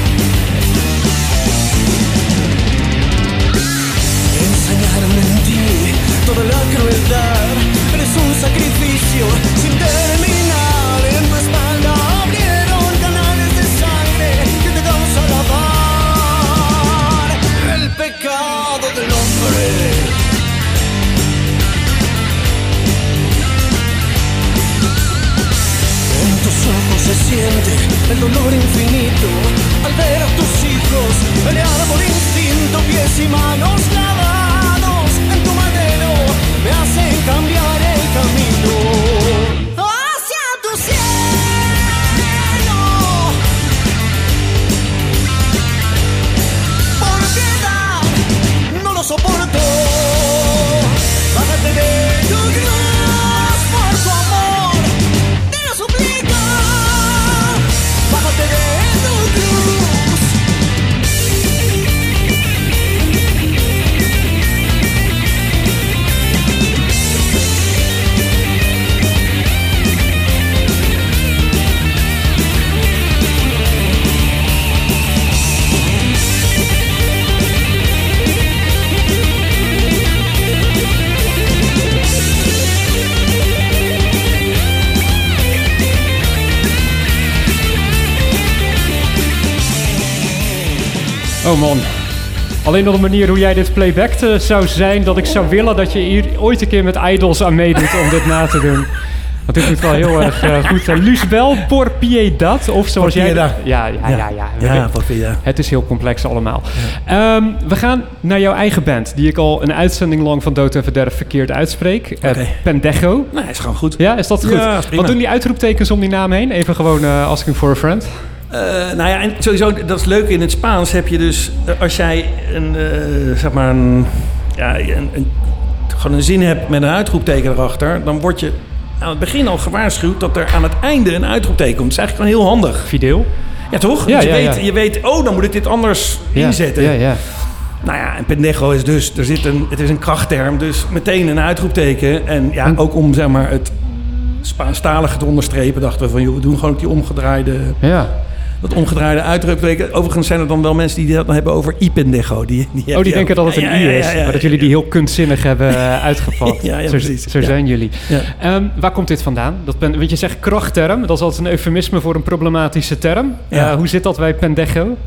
Enseñar mentiras infinito al ver a tus hijos pelear por instinto, pies y manos clavados en tu madero me hacen cambiar el camino hacia tu cielo. Por piedad, no lo soporto. Bájate de tu cruz por tu amor, te lo suplico. Bájate de tu cruz. Oh man. Alleen nog een manier hoe jij dit playbacked uh, zou zijn... dat ik zou willen dat je hier ooit een keer met Idols aan meedoet om dit na te doen. Want dit moet wel heel erg uh, goed zijn. Luzbel, por piedad, of zoals Por jij... piedad. Ja, ja, ja. ja. ja. Ja, por piedad. Het is heel complex allemaal. Ja. Um, we gaan naar jouw eigen band... die ik al een uitzending lang van Dood en Verderf verkeerd uitspreek. Uh, Okay. Pendejo. Nee, is gewoon goed. Ja, is dat goed? Ja, is prima. Wat doen die uitroeptekens om die naam heen? Even gewoon uh, asking for a friend. Uh, nou ja, en sowieso, dat is leuk. In het Spaans heb je dus, uh, als jij een, uh, zeg maar een, ja, een, een, gewoon een zin hebt met een uitroepteken erachter, dan word je aan het begin al gewaarschuwd dat er aan het einde een uitroepteken komt. Dat is eigenlijk gewoon heel handig. Fideel? Ja, toch? Ja, dus je, ja, weet, ja. je weet, oh, dan moet ik dit anders Ja, inzetten. Ja, ja. Nou ja, en pendejo is dus, er zit een, het is een krachtterm, dus meteen een uitroepteken. En ja, En- ook om, zeg maar, het Spaanstalige te onderstrepen, dachten we van, joh, we doen gewoon die omgedraaide... Ja. Dat omgedraaide uitroepteken. Overigens zijn er dan wel mensen die dat dan hebben over i-pendejo. Die, die heb Oh, die je denken ook. dat het een Ja, i ja, ja, is. ja, ja, maar dat jullie die heel kunstzinnig hebben uh, uitgepakt. Ja, ja, zo precies. zo Ja. zijn jullie. Ja. Um, waar komt dit vandaan? Dat ben, want je zegt krachtterm. Dat is altijd een eufemisme voor een problematische term. Ja. Uh, hoe zit dat bij pendejo?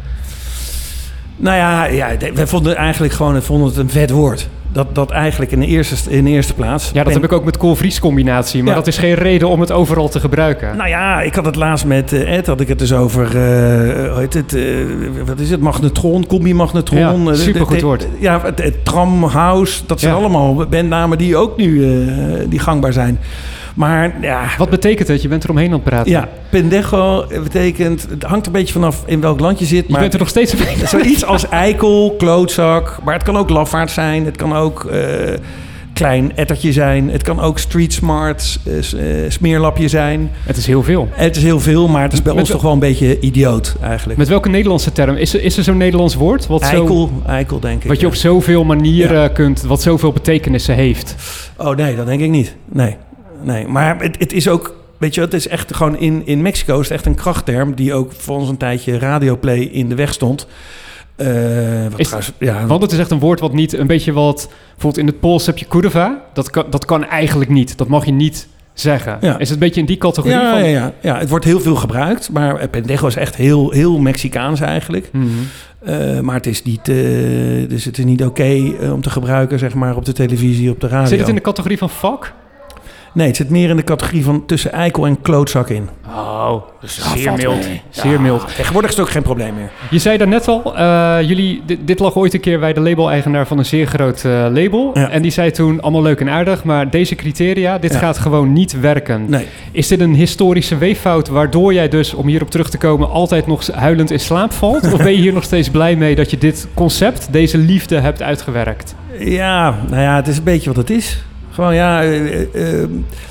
Nou ja, ja, de- wij vonden eigenlijk gewoon we vonden het een vet woord. Dat, dat eigenlijk in de eerste, in de eerste plaats. Ja, dat Pen- heb ik ook met Kool-Vries combinatie. Maar Ja. dat is geen reden om het overal te gebruiken. Nou ja, ik had het laatst met uh, Ed, had ik het dus over, uh, hoe heet het, uh, wat is het, magnetron, combi-magnetron. Ja, Uh, de- supergoed de- de- woord. Ja, het, het tramhouse, dat zijn Ja. allemaal bandnamen die ook nu uh, die gangbaar zijn. Maar ja, Wat betekent het? Je bent eromheen aan het praten. ja, pendejo betekent, het hangt een beetje vanaf in welk land je zit. Je Maar bent er nog steeds omheen. zoiets als eikel, klootzak, maar het kan ook lafaard zijn. Het kan ook uh, klein ettertje zijn. Het kan ook street smart, uh, s- uh, smeerlapje zijn. Het is heel veel. Het is heel veel, maar het is bij Met ons wel- toch wel een beetje idioot eigenlijk. Met welke Nederlandse term? Is er, is er zo'n Nederlands woord? Wat, zo, Eikel, eikel denk ik. wat je ja. op zoveel manieren kunt, wat zoveel betekenissen heeft. Oh nee, dat denk ik niet. Nee, nee. Maar het, het is ook, weet je, het is echt gewoon in, in Mexico is het echt een krachtterm die ook voor ons een tijdje radioplay in de weg stond. Uh, wat Is- trouwens, ja, Want het is echt een woord wat niet, een beetje wat... Bijvoorbeeld in het Pools heb je kurwa. Dat kan, dat kan eigenlijk niet. Dat mag je niet zeggen. Ja. Is het een beetje in die categorie ja, van... ja, ja, ja, het wordt heel veel gebruikt, maar pendejo is echt heel, heel Mexicaans eigenlijk. Mhm. Uh, maar het is niet, uh, dus het is niet oké uh, om te gebruiken, zeg maar, op de televisie, op de radio. Zit het in de categorie van fuck? Nee, het zit meer in de categorie van tussen eikel en klootzak in. Oh, zeer valt mild. mee. Zeer Ja, mild. Tegenwoordig is het ook geen probleem meer. Je zei daarnet al, uh, jullie, dit, dit lag ooit een keer bij de label-eigenaar van een zeer groot uh, label. Ja. En die zei toen, allemaal leuk en aardig, maar deze criteria, dit Ja. gaat gewoon niet werken. Nee. Is dit een historische weeffout waardoor jij dus, om hierop terug te komen, altijd nog huilend in slaap valt? Of ben je hier nog steeds blij mee dat je dit concept, deze liefde hebt uitgewerkt? Ja, nou ja, het is een beetje wat het is. Gewoon ja, uh, uh,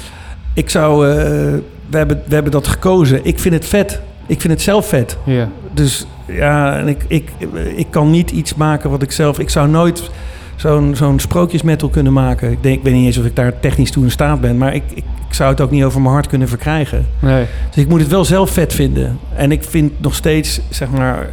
ik zou, uh, we, hebben, we hebben dat gekozen. Ik vind het vet. Ik vind het zelf vet. Ja. Dus ja, en ik, ik, ik kan niet iets maken wat ik zelf... Ik zou nooit zo'n zo'n sprookjesmetal kunnen maken. Ik, denk, ik weet niet eens of ik daar technisch toe in staat ben. Maar ik, ik, ik zou het ook niet over mijn hart kunnen verkrijgen. Nee. Dus ik moet het wel zelf vet vinden. En ik vind nog steeds, zeg maar...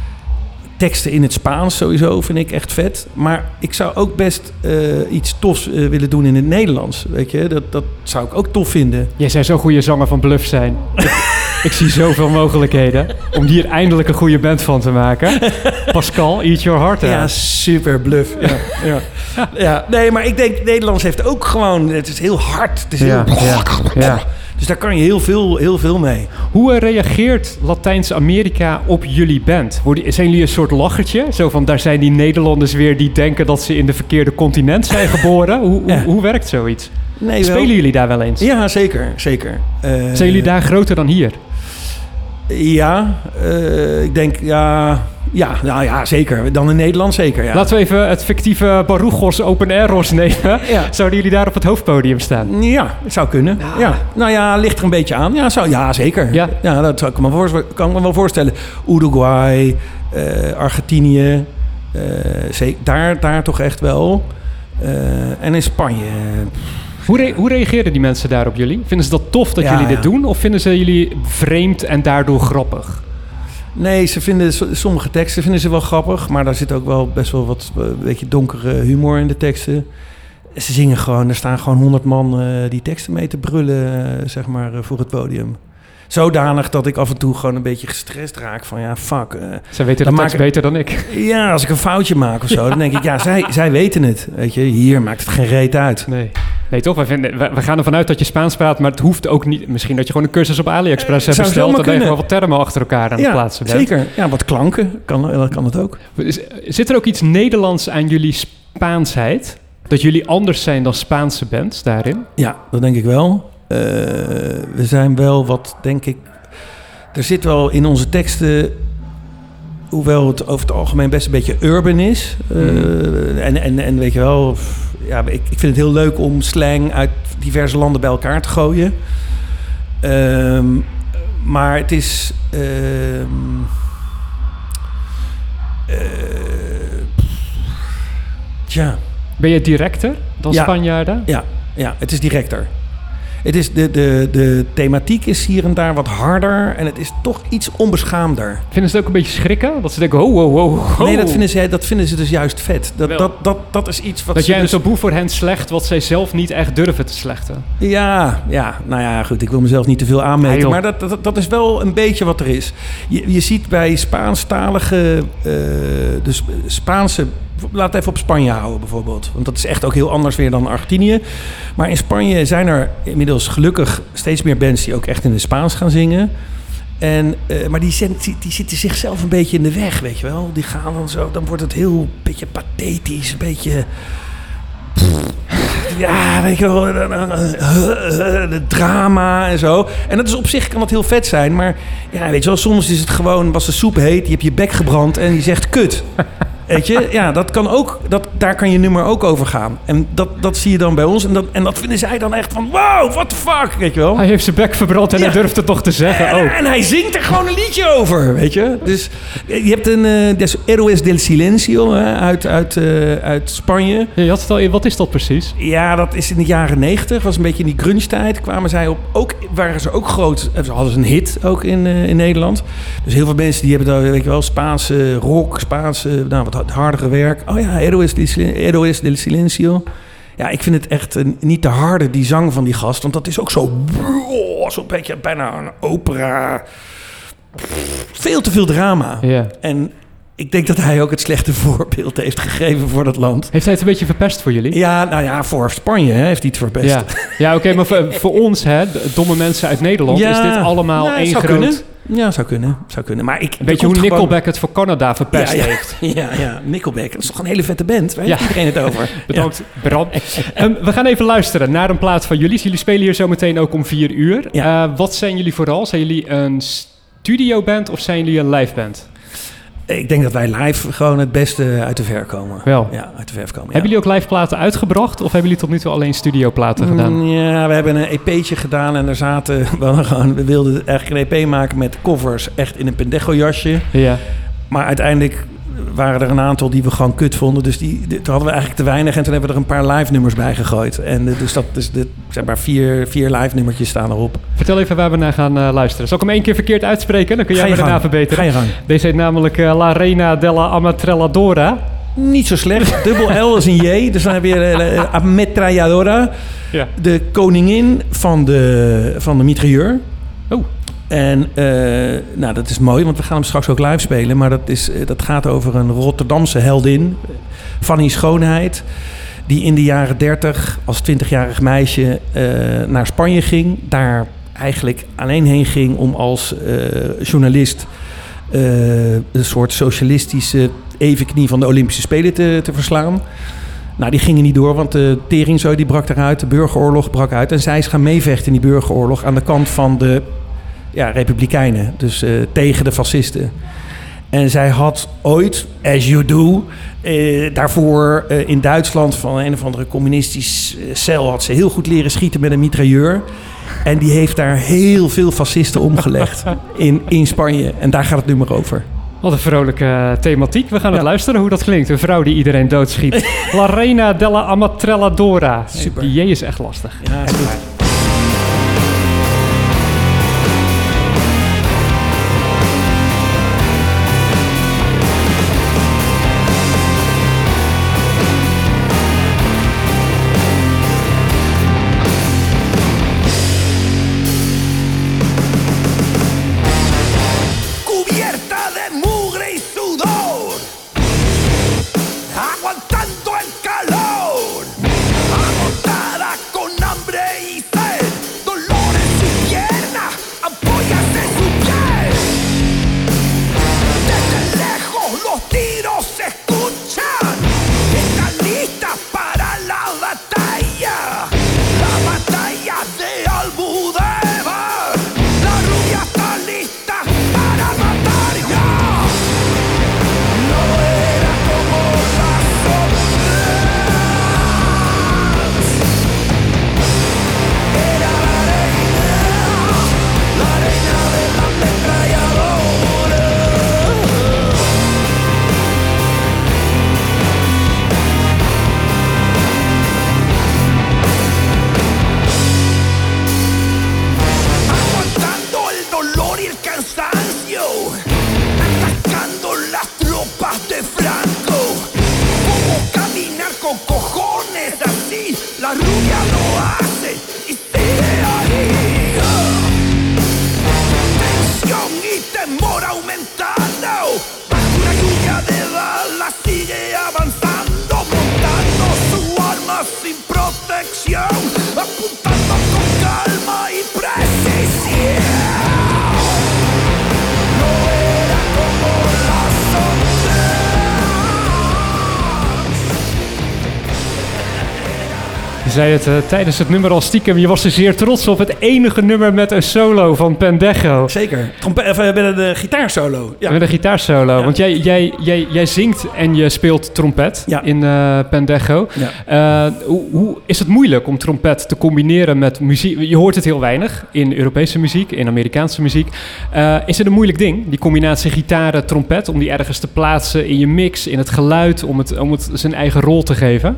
teksten in het Spaans sowieso vind ik echt vet. Maar ik zou ook best uh, iets tofs uh, willen doen in het Nederlands. Weet je, dat, dat zou ik ook tof vinden. Jij zou zo'n goede zanger van Bluff zijn. ik, ik zie zoveel mogelijkheden om hier eindelijk een goede band van te maken. Pascal, eat your heart out. Ja, super bluff. Ja, ja. ja, nee, maar ik denk Nederlands heeft ook gewoon... Het is heel hard. Het is heel... Ja, ja, ja. Dus daar kan je heel veel, heel veel mee. Hoe uh, reageert Latijns-Amerika op jullie band? Worden, zijn jullie een soort lachertje? Zo van, daar zijn die Nederlanders weer die denken dat ze in de verkeerde continent zijn geboren. hoe, Ja. hoe, hoe werkt zoiets? Nee, Spelen wel. jullie daar wel eens? Ja, zeker. zeker. Uh, Zijn jullie daar groter dan hier? Ja, uh, ik denk, ja, ja, nou ja, zeker. Dan in Nederland zeker, ja. Laten we even het fictieve Barugos Open Air Ros nemen. Ja. Zouden jullie daar op het hoofdpodium staan? Ja, het zou kunnen. Ja. Nou ja, ligt er een beetje aan. Ja, zou, ja zeker. Ja. Ja, dat zou ik me, voor, kan ik me wel voorstellen. Uruguay, uh, Argentinië, uh, zeker, daar, daar toch echt wel. Uh, en in Spanje. Hoe, re- hoe reageren die mensen daar op jullie? Vinden ze dat tof dat Ja, jullie dit ja. doen? Of vinden ze jullie vreemd en daardoor grappig? Nee, ze vinden sommige teksten vinden ze wel grappig, maar daar zit ook wel best wel wat een beetje donkere humor in de teksten. Ze zingen gewoon, er staan gewoon honderd man uh, die teksten mee te brullen, uh, zeg maar, uh, voor het podium. Zodanig dat ik af en toe gewoon een beetje gestrest raak van ja, fuck. Uh, Zij weten de dan tekst maak- beter dan ik. Ja, als ik een foutje maak of zo, dan denk ik, ja, zij, zij weten het. Weet je, hier maakt het geen reet uit. Nee. Nee, toch? We, vinden, we, we gaan ervan uit dat je Spaans praat, maar het hoeft ook niet. Misschien dat je gewoon een cursus op AliExpress hebt zou besteld en zomaar dat je kunnen. gewoon wat termen achter elkaar aan het Ja, plaatsen bent. zeker. Ja, wat klanken, kan, dat kan het ook. Is- Zit er ook iets Nederlands aan jullie Spaansheid? Dat jullie anders zijn dan Spaanse bands daarin? Ja, dat denk ik wel. Uh, we zijn wel wat, denk ik... Er zit wel in onze teksten... Hoewel het over het algemeen best een beetje urban is. Uh, Mm. en, en, en weet je wel... Ja, ik, ik vind het heel leuk om slang uit diverse landen bij elkaar te gooien. Um, maar het is... Um, uh, tja... Ben je directer dan Ja. Spanjaarden? Ja, ja, het is directer. Het is de, de, de thematiek is hier en daar wat harder en het is toch iets onbeschaamder. Vinden ze het ook een beetje schrikken? Dat ze denken, ho, ho, ho, ho. Nee, dat vinden, ze, dat vinden ze dus juist vet. Dat, Wel. dat, dat, dat is iets wat Dat ze jij een dus- taboe voor hen slecht wat zij zelf niet echt durven te slechten. Ja, ja, nou ja, goed. Ik wil mezelf niet te veel aanmeten. Ah, joh. maar dat, dat, dat is wel een beetje wat er is. Je, je ziet bij Spaanstalige... Uh, de Sp- Spaanse... Laat het even op Spanje houden bijvoorbeeld. Want dat is echt ook heel anders weer dan Argentinië. Maar in Spanje zijn er inmiddels gelukkig steeds meer bands... die ook echt in het Spaans gaan zingen. En, uh, maar die, zijn, die, die zitten zichzelf een beetje in de weg, weet je wel. Die gaan dan zo... Dan wordt het heel een beetje pathetisch, een beetje... Ja, weet je wel, de drama en zo. En dat is op zich kan dat heel vet zijn, maar ja, weet je wel, soms is het gewoon, was de soep heet, je hebt je bek gebrand en je zegt kut. Weet je, ja, dat kan ook, dat, daar kan je nummer ook over gaan. En dat, dat zie je dan bij ons en dat, en dat vinden zij dan echt van, wow, what the fuck, weet je wel. Hij heeft zijn bek verbrand en Ja. hij durft het toch te zeggen En, ook. en hij zingt er gewoon een liedje over, weet je. Dus je hebt een uh, des Héroes del Silencio hè, uit, uit, uh, uit Spanje. Ja, je had het al, wat is dat precies? Ja, dat is in de jaren negentig. Was een beetje in die grunge-tijd. Kwamen zij op. Ook waren ze ook groot. Ze hadden ze een hit ook in, uh, in Nederland. Dus heel veel mensen die hebben daar, weet je wel, Spaanse rock, Spaanse, nou wat hardere werk. Oh ja, Héroes del Silen- Héroes del Silencio. Ja, ik vind het echt uh, niet te harde die zang van die gast, want dat is ook zo, oh, zo'n beetje bijna een opera. Veel te veel drama. Ja. En ik denk dat hij ook het slechte voorbeeld heeft gegeven voor dat land. Heeft hij het een beetje verpest voor jullie? Ja, nou ja, voor Spanje hè, heeft hij het verpest. Ja, ja oké, maar voor, voor ons, hè, de domme mensen uit Nederland, Ja, is dit allemaal ja, één zou groot... kunnen. Ja, zou kunnen. Zou kunnen. Maar ik, Een beetje hoe Nickelback het voor Canada verpest ja, ja, heeft. Ja, ja, Nickelback. Dat is toch een hele vette band? Waar Ja. heeft iedereen het over? Bedankt, Bram. Um, we gaan even luisteren naar een plaat van jullie. Jullie spelen hier zo meteen ook om vier uur. Ja. Uh, wat zijn jullie vooral? Zijn jullie een studioband of zijn jullie een liveband? Ik denk dat wij live gewoon het beste uit de verf komen. Wel. Ja, uit de verf komen. Hebben jullie ook live platen uitgebracht of hebben jullie tot nu toe alleen studioplaten gedaan? Mm, Ja, we hebben een E P'tje gedaan en er zaten wel gewoon... We wilden eigenlijk een E P maken met covers echt in een pendejo jasje. Ja. Maar uiteindelijk waren er een aantal die we gewoon kut vonden. Dus die, die- toen hadden we eigenlijk te weinig. En toen hebben we er een paar live nummers bij gegooid. En eh, dus dat is de, zeg maar vier, vier live nummertjes staan erop. Vertel even waar we naar gaan uh, luisteren. Zal ik hem één keer verkeerd uitspreken? Dan kun jij Ga me je daarna gang. verbeteren. Ga je gang. Deze heet namelijk uh, La Reina della Ametralladora. Niet zo slecht. Dubbel L is een J. Dus dan heb je uh, Ametralladora. Ja. De koningin van de, van de mitrailleur. Oh. En uh, nou, dat is mooi, want we gaan hem straks ook live spelen. Maar dat, is, uh, dat gaat over een Rotterdamse heldin, Fanny Schoonheid, die in de jaren dertig als twintigjarig meisje uh, naar Spanje ging. Daar eigenlijk alleen heen ging om als uh, journalist uh, een soort socialistische evenknie van de Olympische Spelen te, te verslaan. Nou, die gingen niet door, want de teringzooi die brak eruit, de burgeroorlog brak uit. En zij is gaan meevechten in die burgeroorlog aan de kant van de ja, republikeinen, dus uh, tegen de fascisten. En zij had ooit, as you do, eh, daarvoor eh, in Duitsland van een of andere communistisch cel had ze heel goed leren schieten met een mitrailleur. En die heeft daar heel veel fascisten omgelegd in, in Spanje. En daar gaat het nummer over. Wat een vrolijke thematiek. We gaan ja. het luisteren hoe dat klinkt. Een vrouw die iedereen doodschiet. La Reina della Amatreladora. Super. Die J is echt lastig. Ja, is goed. Je zei het uh, tijdens het nummer al stiekem. Je was er zeer trots op. Het enige nummer met een solo van Pendejo. Zeker. Trompe- of, uh, met een gitaarsolo. Ja. Met een gitaarsolo. Ja. Want jij, jij, jij, jij zingt en je speelt trompet ja. in uh, Pendejo. Ja. Uh, hoe, hoe is het moeilijk om trompet te combineren met muziek? Je hoort het heel weinig in Europese muziek, in Amerikaanse muziek. Uh, is het een moeilijk ding, die combinatie gitaren-trompet, om die ergens te plaatsen in je mix, in het geluid, om het, om het zijn eigen rol te geven?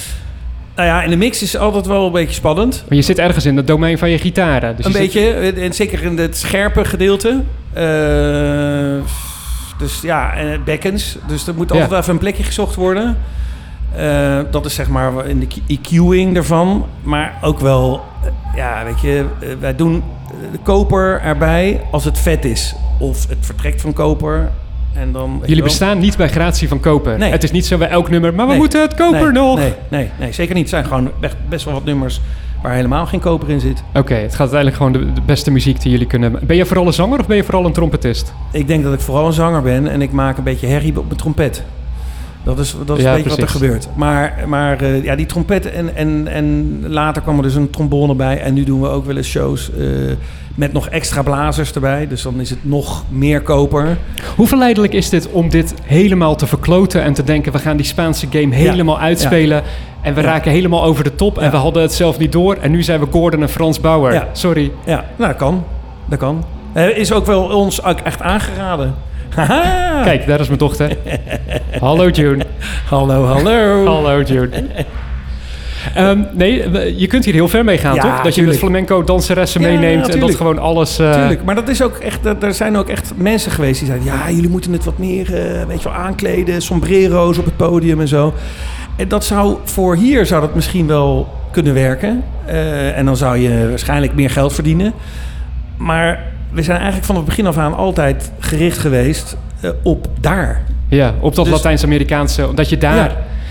Nou ja, in de mix is altijd wel een beetje spannend. Maar je zit ergens in het domein van je gitaren. Dus een je beetje, zit... en zeker in het scherpe gedeelte. Uh, dus ja, en het bekkens. Dus er moet altijd ja. even een plekje gezocht worden. Uh, dat is zeg maar in de EQing ervan. Maar ook wel, ja, weet je, wij doen de koper erbij als het vet is. Of het vertrekt van koper. En dan, jullie bestaan niet bij gratie van koper. Nee. Het is niet zo bij elk nummer, maar we nee. moeten het koper nee. nog. Nee, nee, nee, zeker niet. Het zijn gewoon best, best wel wat nummers waar helemaal geen koper in zit. Oké, okay, het gaat uiteindelijk gewoon de, de beste muziek die jullie kunnen... Ben je vooral een zanger of ben je vooral een trompetist? Ik denk dat ik vooral een zanger ben en ik maak een beetje herrie op mijn trompet. Dat is, dat is ja, een beetje precies. wat er gebeurt. Maar, maar uh, ja, die trompet en, en, en later kwam er dus een trombone bij. En nu doen we ook wel eens shows uh, met nog extra blazers erbij. Dus dan is het nog meer koper. Hoe verleidelijk is dit om dit helemaal te verkloten en te denken... we gaan die Spaanse game helemaal ja. uitspelen... Ja. En we ja. raken helemaal over de top. En ja. we hadden het zelf niet door. En nu zijn we Gordon en Frans Bauer. Ja. Sorry. Ja, nou dat kan. Dat kan. Uh, is ook wel ons ook echt aangeraden. Haha. Kijk, daar is mijn dochter. Hallo June. Hallo, hallo. Hallo June. Um, nee, je kunt hier heel ver mee gaan, ja, toch? Dat tuurlijk. Je met flamenco danseressen ja, meeneemt ja, en dat gewoon alles... Uh... Tuurlijk, maar dat is ook echt, er zijn ook echt mensen geweest die zeiden... ja, jullie moeten het wat meer uh, weet je wel, aankleden, sombrero's op het podium en zo. En dat zou voor hier zou dat misschien wel kunnen werken. Uh, en dan zou je waarschijnlijk meer geld verdienen. Maar we zijn eigenlijk van het begin af aan altijd gericht geweest uh, op daar. Ja, op dat dus, Latijns-Amerikaanse, dat je daar... Ja.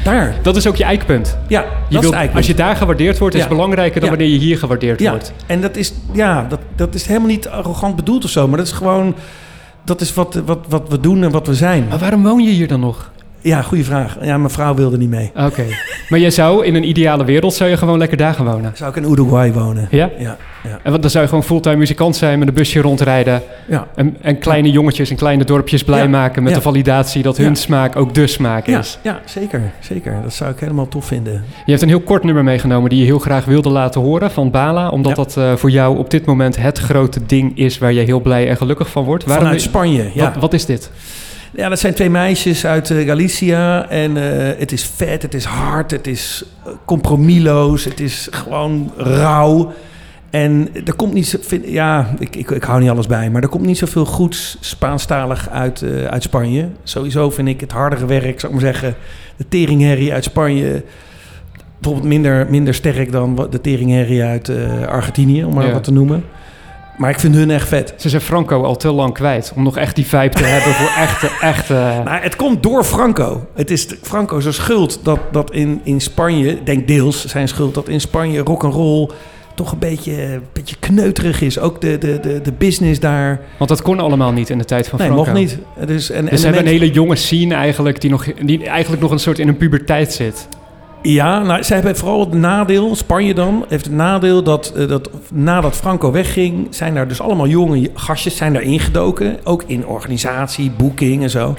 Daar. Dat is ook je eikpunt. Ja, Je dat is wilt, het eikpunt. als je daar gewaardeerd wordt, is Ja. het belangrijker dan Ja. wanneer je hier gewaardeerd Ja, wordt. en dat is, ja, dat, dat is helemaal niet arrogant bedoeld of zo. Maar dat is gewoon... Dat is wat, wat, wat we doen en wat we zijn. Maar waarom woon je hier dan nog? Ja, goede vraag. Ja, mijn vrouw wilde niet mee. Oké. Maar jij zou in een ideale wereld zou je gewoon lekker daar gaan wonen? Zou ik in Uruguay wonen? Ja? Ja. ja. En wat, dan zou je gewoon fulltime muzikant zijn, met een busje rondrijden. ja. En, en kleine jongetjes en kleine dorpjes blij Ja. maken met Ja. de validatie dat Ja. hun smaak ook de smaak Ja, is. ja, zeker, zeker. Dat zou ik helemaal tof vinden. Je hebt een heel kort nummer meegenomen die je heel graag wilde laten horen van Bala. Omdat Ja. dat uh, voor jou op dit moment het grote ding is waar je heel blij en gelukkig van wordt. Waarom- Vanuit Spanje, ja. Wat, wat is dit? Ja, dat zijn twee meisjes uit uh, Galicia. En uh, het is vet, het is hard, het is uh, compromisloos, het is gewoon rauw. En er komt niet zo... Vind, ja, ik, ik, ik hou niet alles bij, maar er komt niet zoveel goeds Spaanstalig uit, uh, uit Spanje. Sowieso vind ik het hardere werk, zou ik maar zeggen, de teringherrie uit Spanje bijvoorbeeld minder, minder sterk dan wat- de teringherrie uit uh, Argentinië, om maar Ja. wat te noemen. Maar ik vind hun echt vet. Ze zijn Franco al te lang kwijt om nog echt die vibe te hebben voor echte, echte... Maar het komt door Franco. Het is de- Franco zijn schuld dat, dat in, in Spanje, ik denk deels zijn schuld, dat in Spanje rock'n'roll toch een beetje, een beetje kneuterig is. Ook de, de, de, de business daar. Want dat kon allemaal niet in de tijd van Nee, Franco. mocht niet. Dus, en, en Dus de ze hebben een mensen- hele jonge scene eigenlijk die, nog, die eigenlijk nog een soort in een puberteit zit. Ja, nou, zij hebben vooral het nadeel, Spanje dan, heeft het nadeel dat, uh, dat nadat Franco wegging, zijn daar dus allemaal jonge gastjes zijn daar ingedoken. Ook in organisatie, boeking en zo.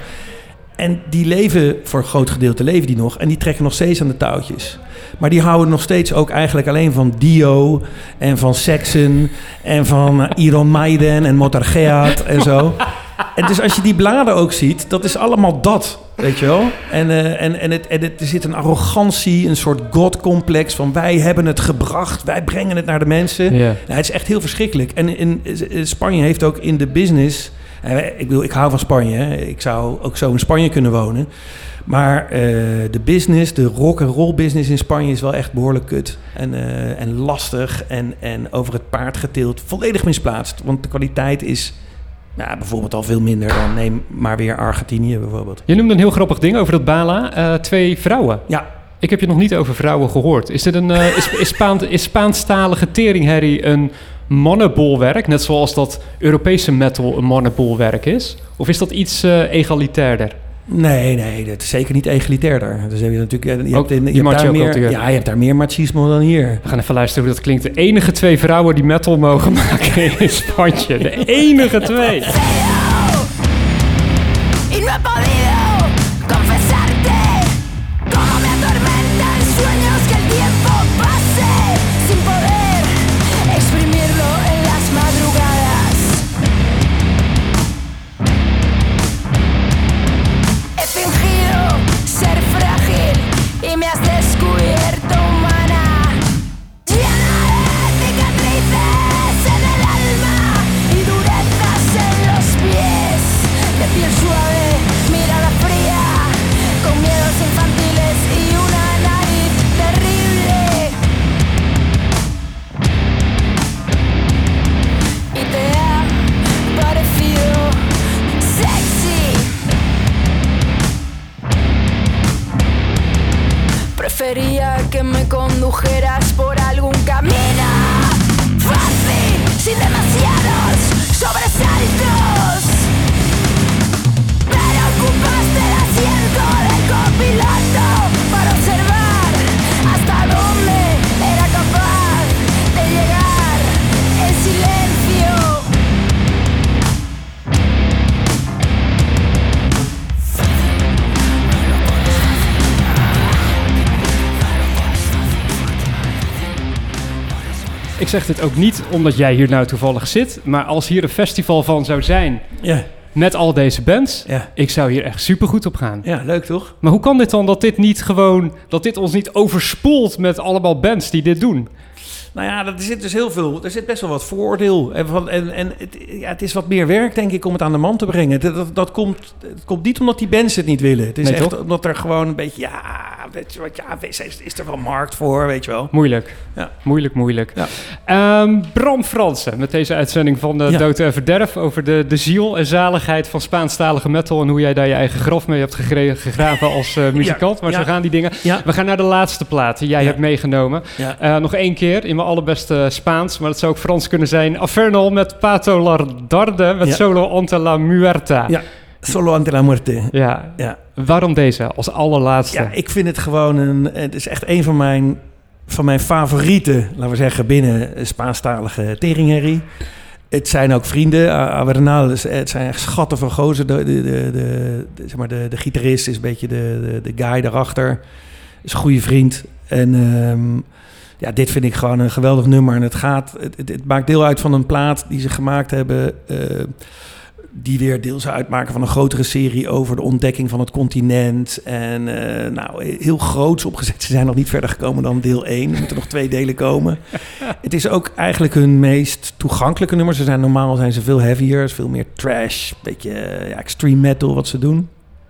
En die leven, voor een groot gedeelte leven die nog. En die trekken nog steeds aan de touwtjes. Maar die houden nog steeds ook eigenlijk alleen van Dio en van Saxon en van uh, Iron Maiden en Motorhead en zo. En dus als je die bladen ook ziet, dat is allemaal dat, weet je wel. En, uh, en, en, het, en het, er zit een arrogantie, een soort godcomplex van wij hebben het gebracht, wij brengen het naar de mensen. Ja. Ja, het is echt heel verschrikkelijk. En in, in Spanje heeft ook in de business... Ik bedoel, ik hou van Spanje. Hè. Ik zou ook zo in Spanje kunnen wonen. Maar uh, de business, de rock-and-roll business in Spanje is wel echt behoorlijk kut. En, uh, en lastig en, en over het paard getild. Volledig misplaatst. Want de kwaliteit is nou, bijvoorbeeld al veel minder dan neem maar weer Argentinië bijvoorbeeld. Je noemde een heel grappig ding over dat Bala. Uh, twee vrouwen. Ja. Ik heb je nog niet over vrouwen gehoord. Is, dit een, uh, is, is, Spaan, is Spaanstalige teringherrie een mannenbolwerk? Net zoals dat Europese metal een mannenbolwerk is? Of is dat iets uh, egalitairder? Nee, nee, dat is zeker niet egalitairder. Dus heb je natuurlijk, je Ook hebt, je die hebt daar meer, macho-cultuur. ja, je hebt daar meer machismo dan hier. We gaan even luisteren hoe dat klinkt. De enige twee vrouwen die metal mogen maken in Spanje. De enige twee. Y no he podido confesarte cómo me atormentan sueños que el tiempo pase sin poder exprimirlo en las madrugadas. He fingido ser frágil y me has descubierto humana, llena de cicatrices en el alma y durezas en los pies, de piel suave, mirada fría, con miedos infantiles y una nariz terrible. Y te ha parecido sexy. Prefería que me condujeras por algún camino fácil, sin demasiados sobresaltos. Pero ocupaste el asiento del copiloto para observar hasta dónde era capaz de llegar en silencio. Ik zeg dit ook niet omdat jij hier nou toevallig zit. Maar als hier een festival van zou zijn Ja, met al deze bands. ja. Ik zou hier echt supergoed op gaan. Ja, leuk toch? Maar hoe kan dit dan dat dit niet gewoon... dat dit ons niet overspoelt met allemaal bands die dit doen? Nou ja, er zit dus heel veel, er zit best wel wat vooroordeel. En, van, en, en het, ja, het is wat meer werk, denk ik, om het aan de man te brengen. Dat, dat, dat komt, het komt niet omdat die bands het niet willen. Het is Nee, echt toch? omdat er gewoon een beetje, ja, weet je wat, ja, is, is er wel markt voor, weet je wel. Moeilijk. Ja. Moeilijk, moeilijk. Ja. Um, Bram Fransen, met deze uitzending van de Ja. Dood en Verderf over de, de ziel en zaligheid van Spaanstalige metal en hoe jij daar je eigen graf mee hebt gegre- gegraven als uh, muzikant. Maar Ja. zo gaan die dingen. Ja. We gaan naar de laatste plaat die jij Ja. hebt meegenomen. Ja. Uh, nog één keer in mijn allerbeste Spaans, maar dat zou ook Frans kunnen zijn. Avernal met Pato Lardarde met Ja. Solo ante la Muerta. Ja, Solo ante la muerte. Ja. Ja. Waarom deze als allerlaatste? Ja, ik vind het gewoon een... Het is echt een van mijn, van mijn favorieten, laten we zeggen, binnen Spaanstalige teringherrie. Het zijn ook vrienden. Avernal, het zijn echt schatten van gozer. De, de, de, de, de, zeg maar de, de gitarist is een beetje de, de, de guy daarachter. Is een goede vriend. En um, ja, dit vind ik gewoon een geweldig nummer. En het gaat... Het, het, het maakt deel uit van een plaat die ze gemaakt hebben... Uh, die weer deel zou uitmaken van een grotere serie over de ontdekking van het continent. En uh, nou, heel groots opgezet. Ze zijn nog niet verder gekomen dan deel één. Er moeten nog twee delen komen. Het is ook eigenlijk hun meest toegankelijke nummer. Ze zijn normaal zijn ze veel heavier, veel meer trash, beetje uh, ja, extreme metal wat ze doen.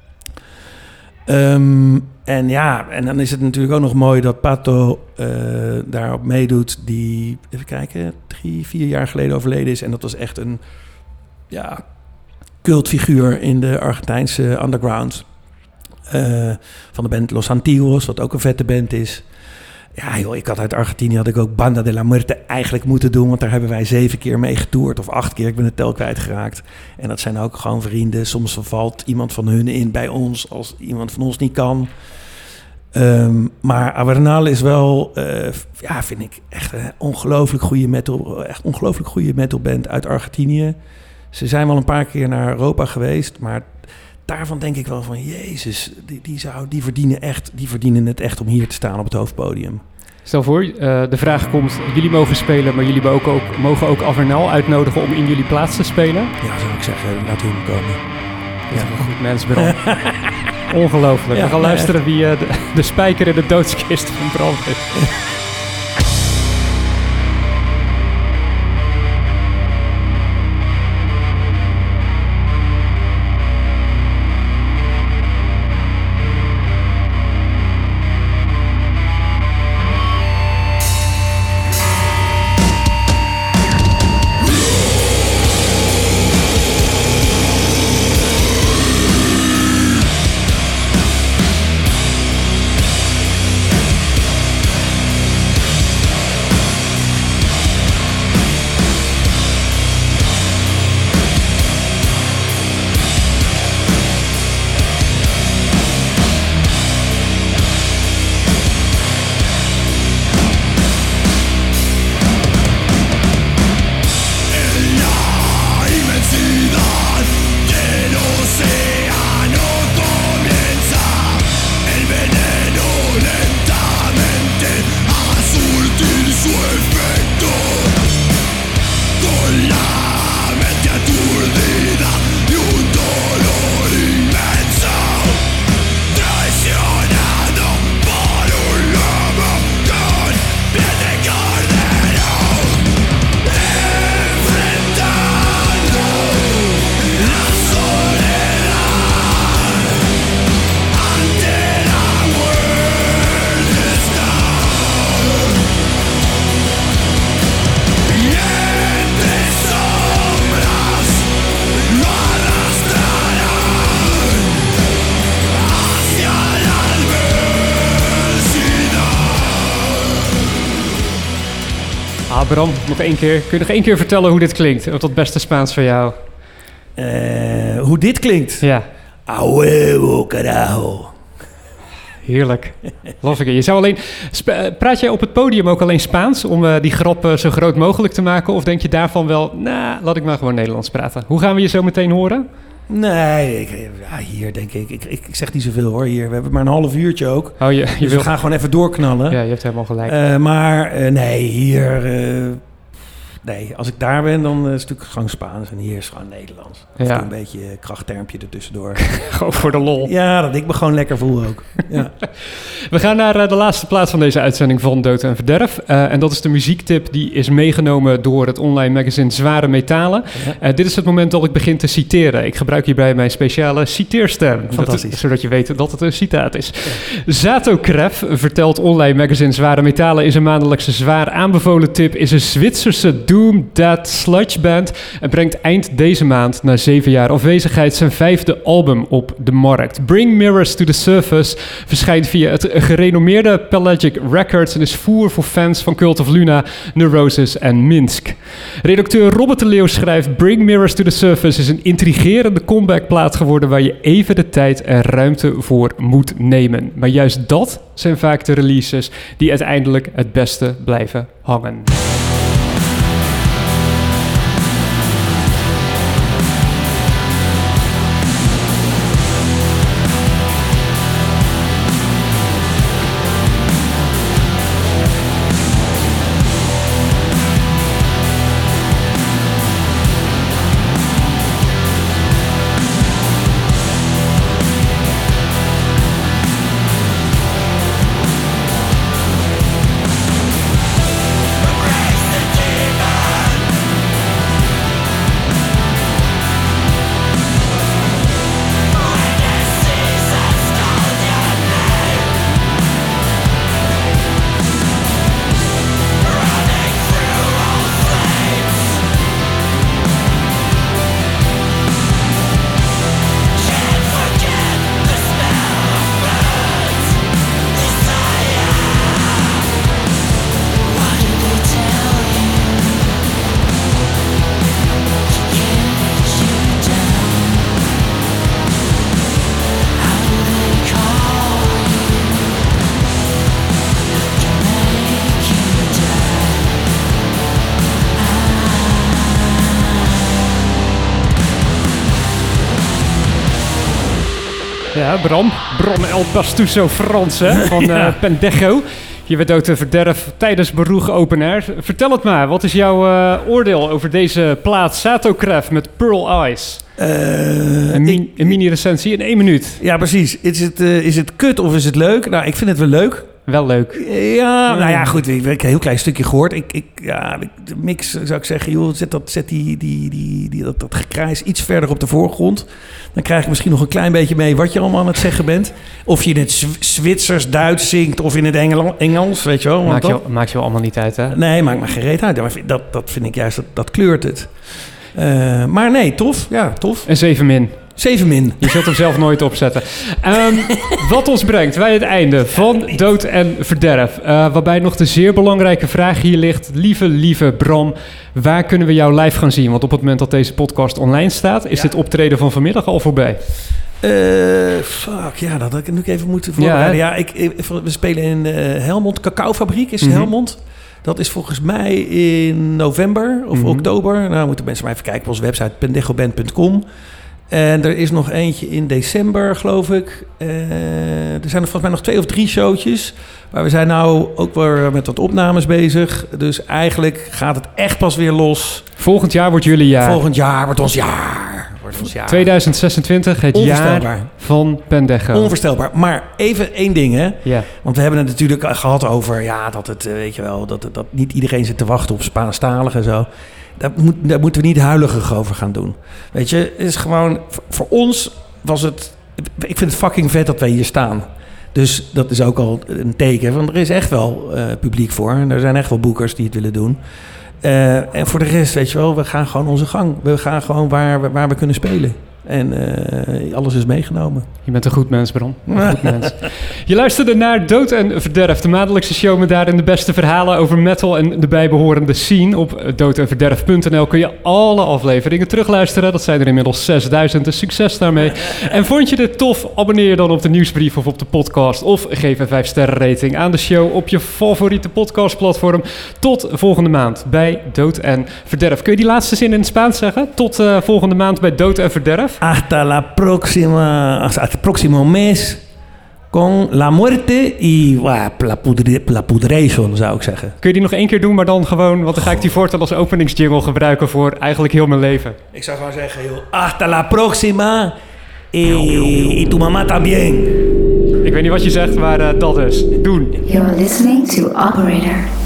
Um, en ja, en dan is het natuurlijk ook nog mooi dat Pato uh, daarop meedoet. Die, even kijken, drie, vier jaar geleden overleden is. En dat was echt een... ja, cultfiguur in de Argentijnse underground. Uh, van de band Los Antiguos, wat ook een vette band is. Ja joh, ik had uit Argentinië had ik ook Banda de la Muerte eigenlijk moeten doen. Want daar hebben wij zeven keer mee getoerd. Of acht keer, ik ben het tel kwijtgeraakt. En dat zijn ook gewoon vrienden. Soms valt iemand van hun in bij ons als iemand van ons niet kan. Um, maar Avernal is wel, uh, ja, vind ik echt een ongelooflijk goede metal, echt ongelooflijk goede metalband uit Argentinië. Ze zijn wel een paar keer naar Europa geweest, maar daarvan denk ik wel van, jezus, die, die, zou, die, verdienen echt, die verdienen het echt om hier te staan op het hoofdpodium. Stel voor, uh, de vraag komt, jullie mogen spelen, maar jullie mogen ook, mogen ook Avernal uitnodigen om in jullie plaats te spelen. Ja, zou ik zeggen, laat hun komen. Dat is een goed mens, Bram. Ongelooflijk. Ja, We gaan nee, luisteren wie uh, de, de spijker in de doodskist van Bram is. Ah, Bram, nog één keer. Kun je nog één keer vertellen hoe dit klinkt? Wat het beste Spaans van jou? Uh, hoe dit klinkt? Ja. A huevo, carajo. Heerlijk. Love ik. Je zou alleen... Sp- praat jij op het podium ook alleen Spaans om uh, die grap uh, zo groot mogelijk te maken? Of denk je daarvan wel, nou, nah, laat ik maar gewoon Nederlands praten. Hoe gaan we je zo meteen horen? Nee, ik, ja, hier denk ik, ik, ik, ik zeg niet zoveel hoor. Hier, we hebben maar een half uurtje ook. Oh, je, je dus wil... we gaan gewoon even doorknallen. Ja, je hebt helemaal gelijk. Uh, maar uh, nee, hier... Uh, nee, als ik daar ben, dan is het natuurlijk gewoon Spaans. En hier is gewoon Nederlands. Of Ja. een beetje krachttermpje ertussendoor. Gewoon voor de lol. Ja, dat ik me gewoon lekker voel ook. Ja. We gaan naar uh, de laatste plaats van deze uitzending van Dood en Verderf. Uh, en dat is de muziektip die is meegenomen door het online magazine Zware Metalen. Ja. Uh, dit is het moment dat ik begin te citeren. Ik gebruik hierbij mijn speciale citeerstem. Fantastisch. Dat, zodat je weet dat het een citaat is. Ja. Zato Kref vertelt online magazine Zware Metalen in zijn maandelijkse zwaar aanbevolen tip is een Zwitserse doom death sludge band en brengt eind deze maand na zeven jaar afwezigheid zijn vijfde album op de markt. Bring Mirrors to the Surface verschijnt via het gerenommeerde Pelagic Records en is voer voor fans van Cult of Luna, Neurosis en Minsk. Redacteur Robert de Leeuw schrijft: Bring Mirrors to the Surface is een intrigerende comebackplaat geworden waar je even de tijd en ruimte voor moet nemen. Maar juist dat zijn vaak de releases die uiteindelijk het beste blijven hangen. Ja, Bram. Bram El Pastuso Frans, hè, van uh, Pendejo. Je werd Dood en Verderf tijdens Baruch Open Air. Vertel het maar, wat is jouw uh, oordeel over deze plaat Zato Kref met Pearl Eyes? Uh, een, mi- een mini-recensie in één minuut. Ja, precies. Is het, uh, is het kut of is het leuk? Nou, ik vind het wel leuk. Wel leuk. Ja, nou ja, goed. Ik heb een heel klein stukje gehoord. Ik, ik, ja, de mix zou ik zeggen, joh, zet, dat, zet die, die, die, die, dat, dat gekrijs iets verder op de voorgrond. Dan krijg je misschien nog een klein beetje mee wat je allemaal aan het zeggen bent. Of je in het Zw- Zwitsers, Duits zingt of in het Engel- Engels, weet je wel. Maakt je, dat, maakt je wel allemaal niet uit, hè? nee, maakt me geen reet uit. Maar dat, dat vind ik juist, dat, dat kleurt het. Uh, maar nee, tof. Ja, tof. Een zeven min. zeven min. Je zult hem zelf nooit opzetten. Um, wat ons brengt bij het einde van Dood en Verderf. Uh, waarbij nog de zeer belangrijke vraag hier ligt. Lieve, lieve Bram, waar kunnen we jou live gaan zien? Want op het moment dat deze podcast online staat, is ja. dit optreden van vanmiddag al voorbij. Uh, fuck, ja, dat had ik nu even moeten voorbereiden. Ja, ja ik, ik, we spelen in uh, Helmond, Cacaofabriek is mm-hmm. Helmond. Dat is volgens mij in november of mm-hmm. oktober. Nou, moeten mensen maar even kijken op onze website pendegoband punt com. En er is nog eentje in december, geloof ik. Uh, er zijn er volgens mij nog twee of drie showtjes. Maar we zijn nou ook weer met wat opnames bezig. Dus eigenlijk gaat het echt pas weer los. Volgend jaar wordt jullie jaar. Volgend jaar wordt ons jaar. Wordt ons jaar. tweeduizend zesentwintig, het jaar van Pendejo. Onvoorstelbaar. Maar even één ding, hè. Ja. Want we hebben het natuurlijk gehad over... ja, dat het, weet je wel, dat, dat niet iedereen zit te wachten op Spaanstalig en zo. Daar, moet, daar moeten we niet huilerig over gaan doen. Weet je, het is gewoon... Voor ons was het... Ik vind het fucking vet dat wij hier staan. Dus dat is ook al een teken. Want er is echt wel uh, publiek voor. En er zijn echt wel boekers die het willen doen. Uh, en voor de rest, weet je wel, we gaan gewoon onze gang. We gaan gewoon waar, waar we kunnen spelen. En uh, alles is meegenomen. Je bent een goed mens, Bram. Een goed mens. Je luisterde naar Dood en Verderf, de maandelijkse show met daarin de beste verhalen over metal en de bijbehorende scene. Op dood en verderf punt n l kun je alle afleveringen terugluisteren. Dat zijn er inmiddels zesduizend, dus succes daarmee. En vond je dit tof? Abonneer je dan op de nieuwsbrief of op de podcast. Of geef een vijf sterren rating aan de show op je favoriete podcastplatform. Tot volgende maand bij Dood en Verderf. Kun je die laatste zin in het Spaans zeggen? Tot uh, volgende maand bij Dood en Verderf. Hasta la próxima, hasta el próximo mes. con la muerte y uh, la, pudre, la pudration, zou ik zeggen. Kun je die nog één keer doen, maar dan gewoon... Want dan ga ik die voortaan als openingsjingle gebruiken voor eigenlijk heel mijn leven. Ik zou gewoon zeggen, joh, hasta la próxima y, y tu mamá también. Ik weet niet wat je zegt, maar uh, dat is. Doen. You're listening to Operator.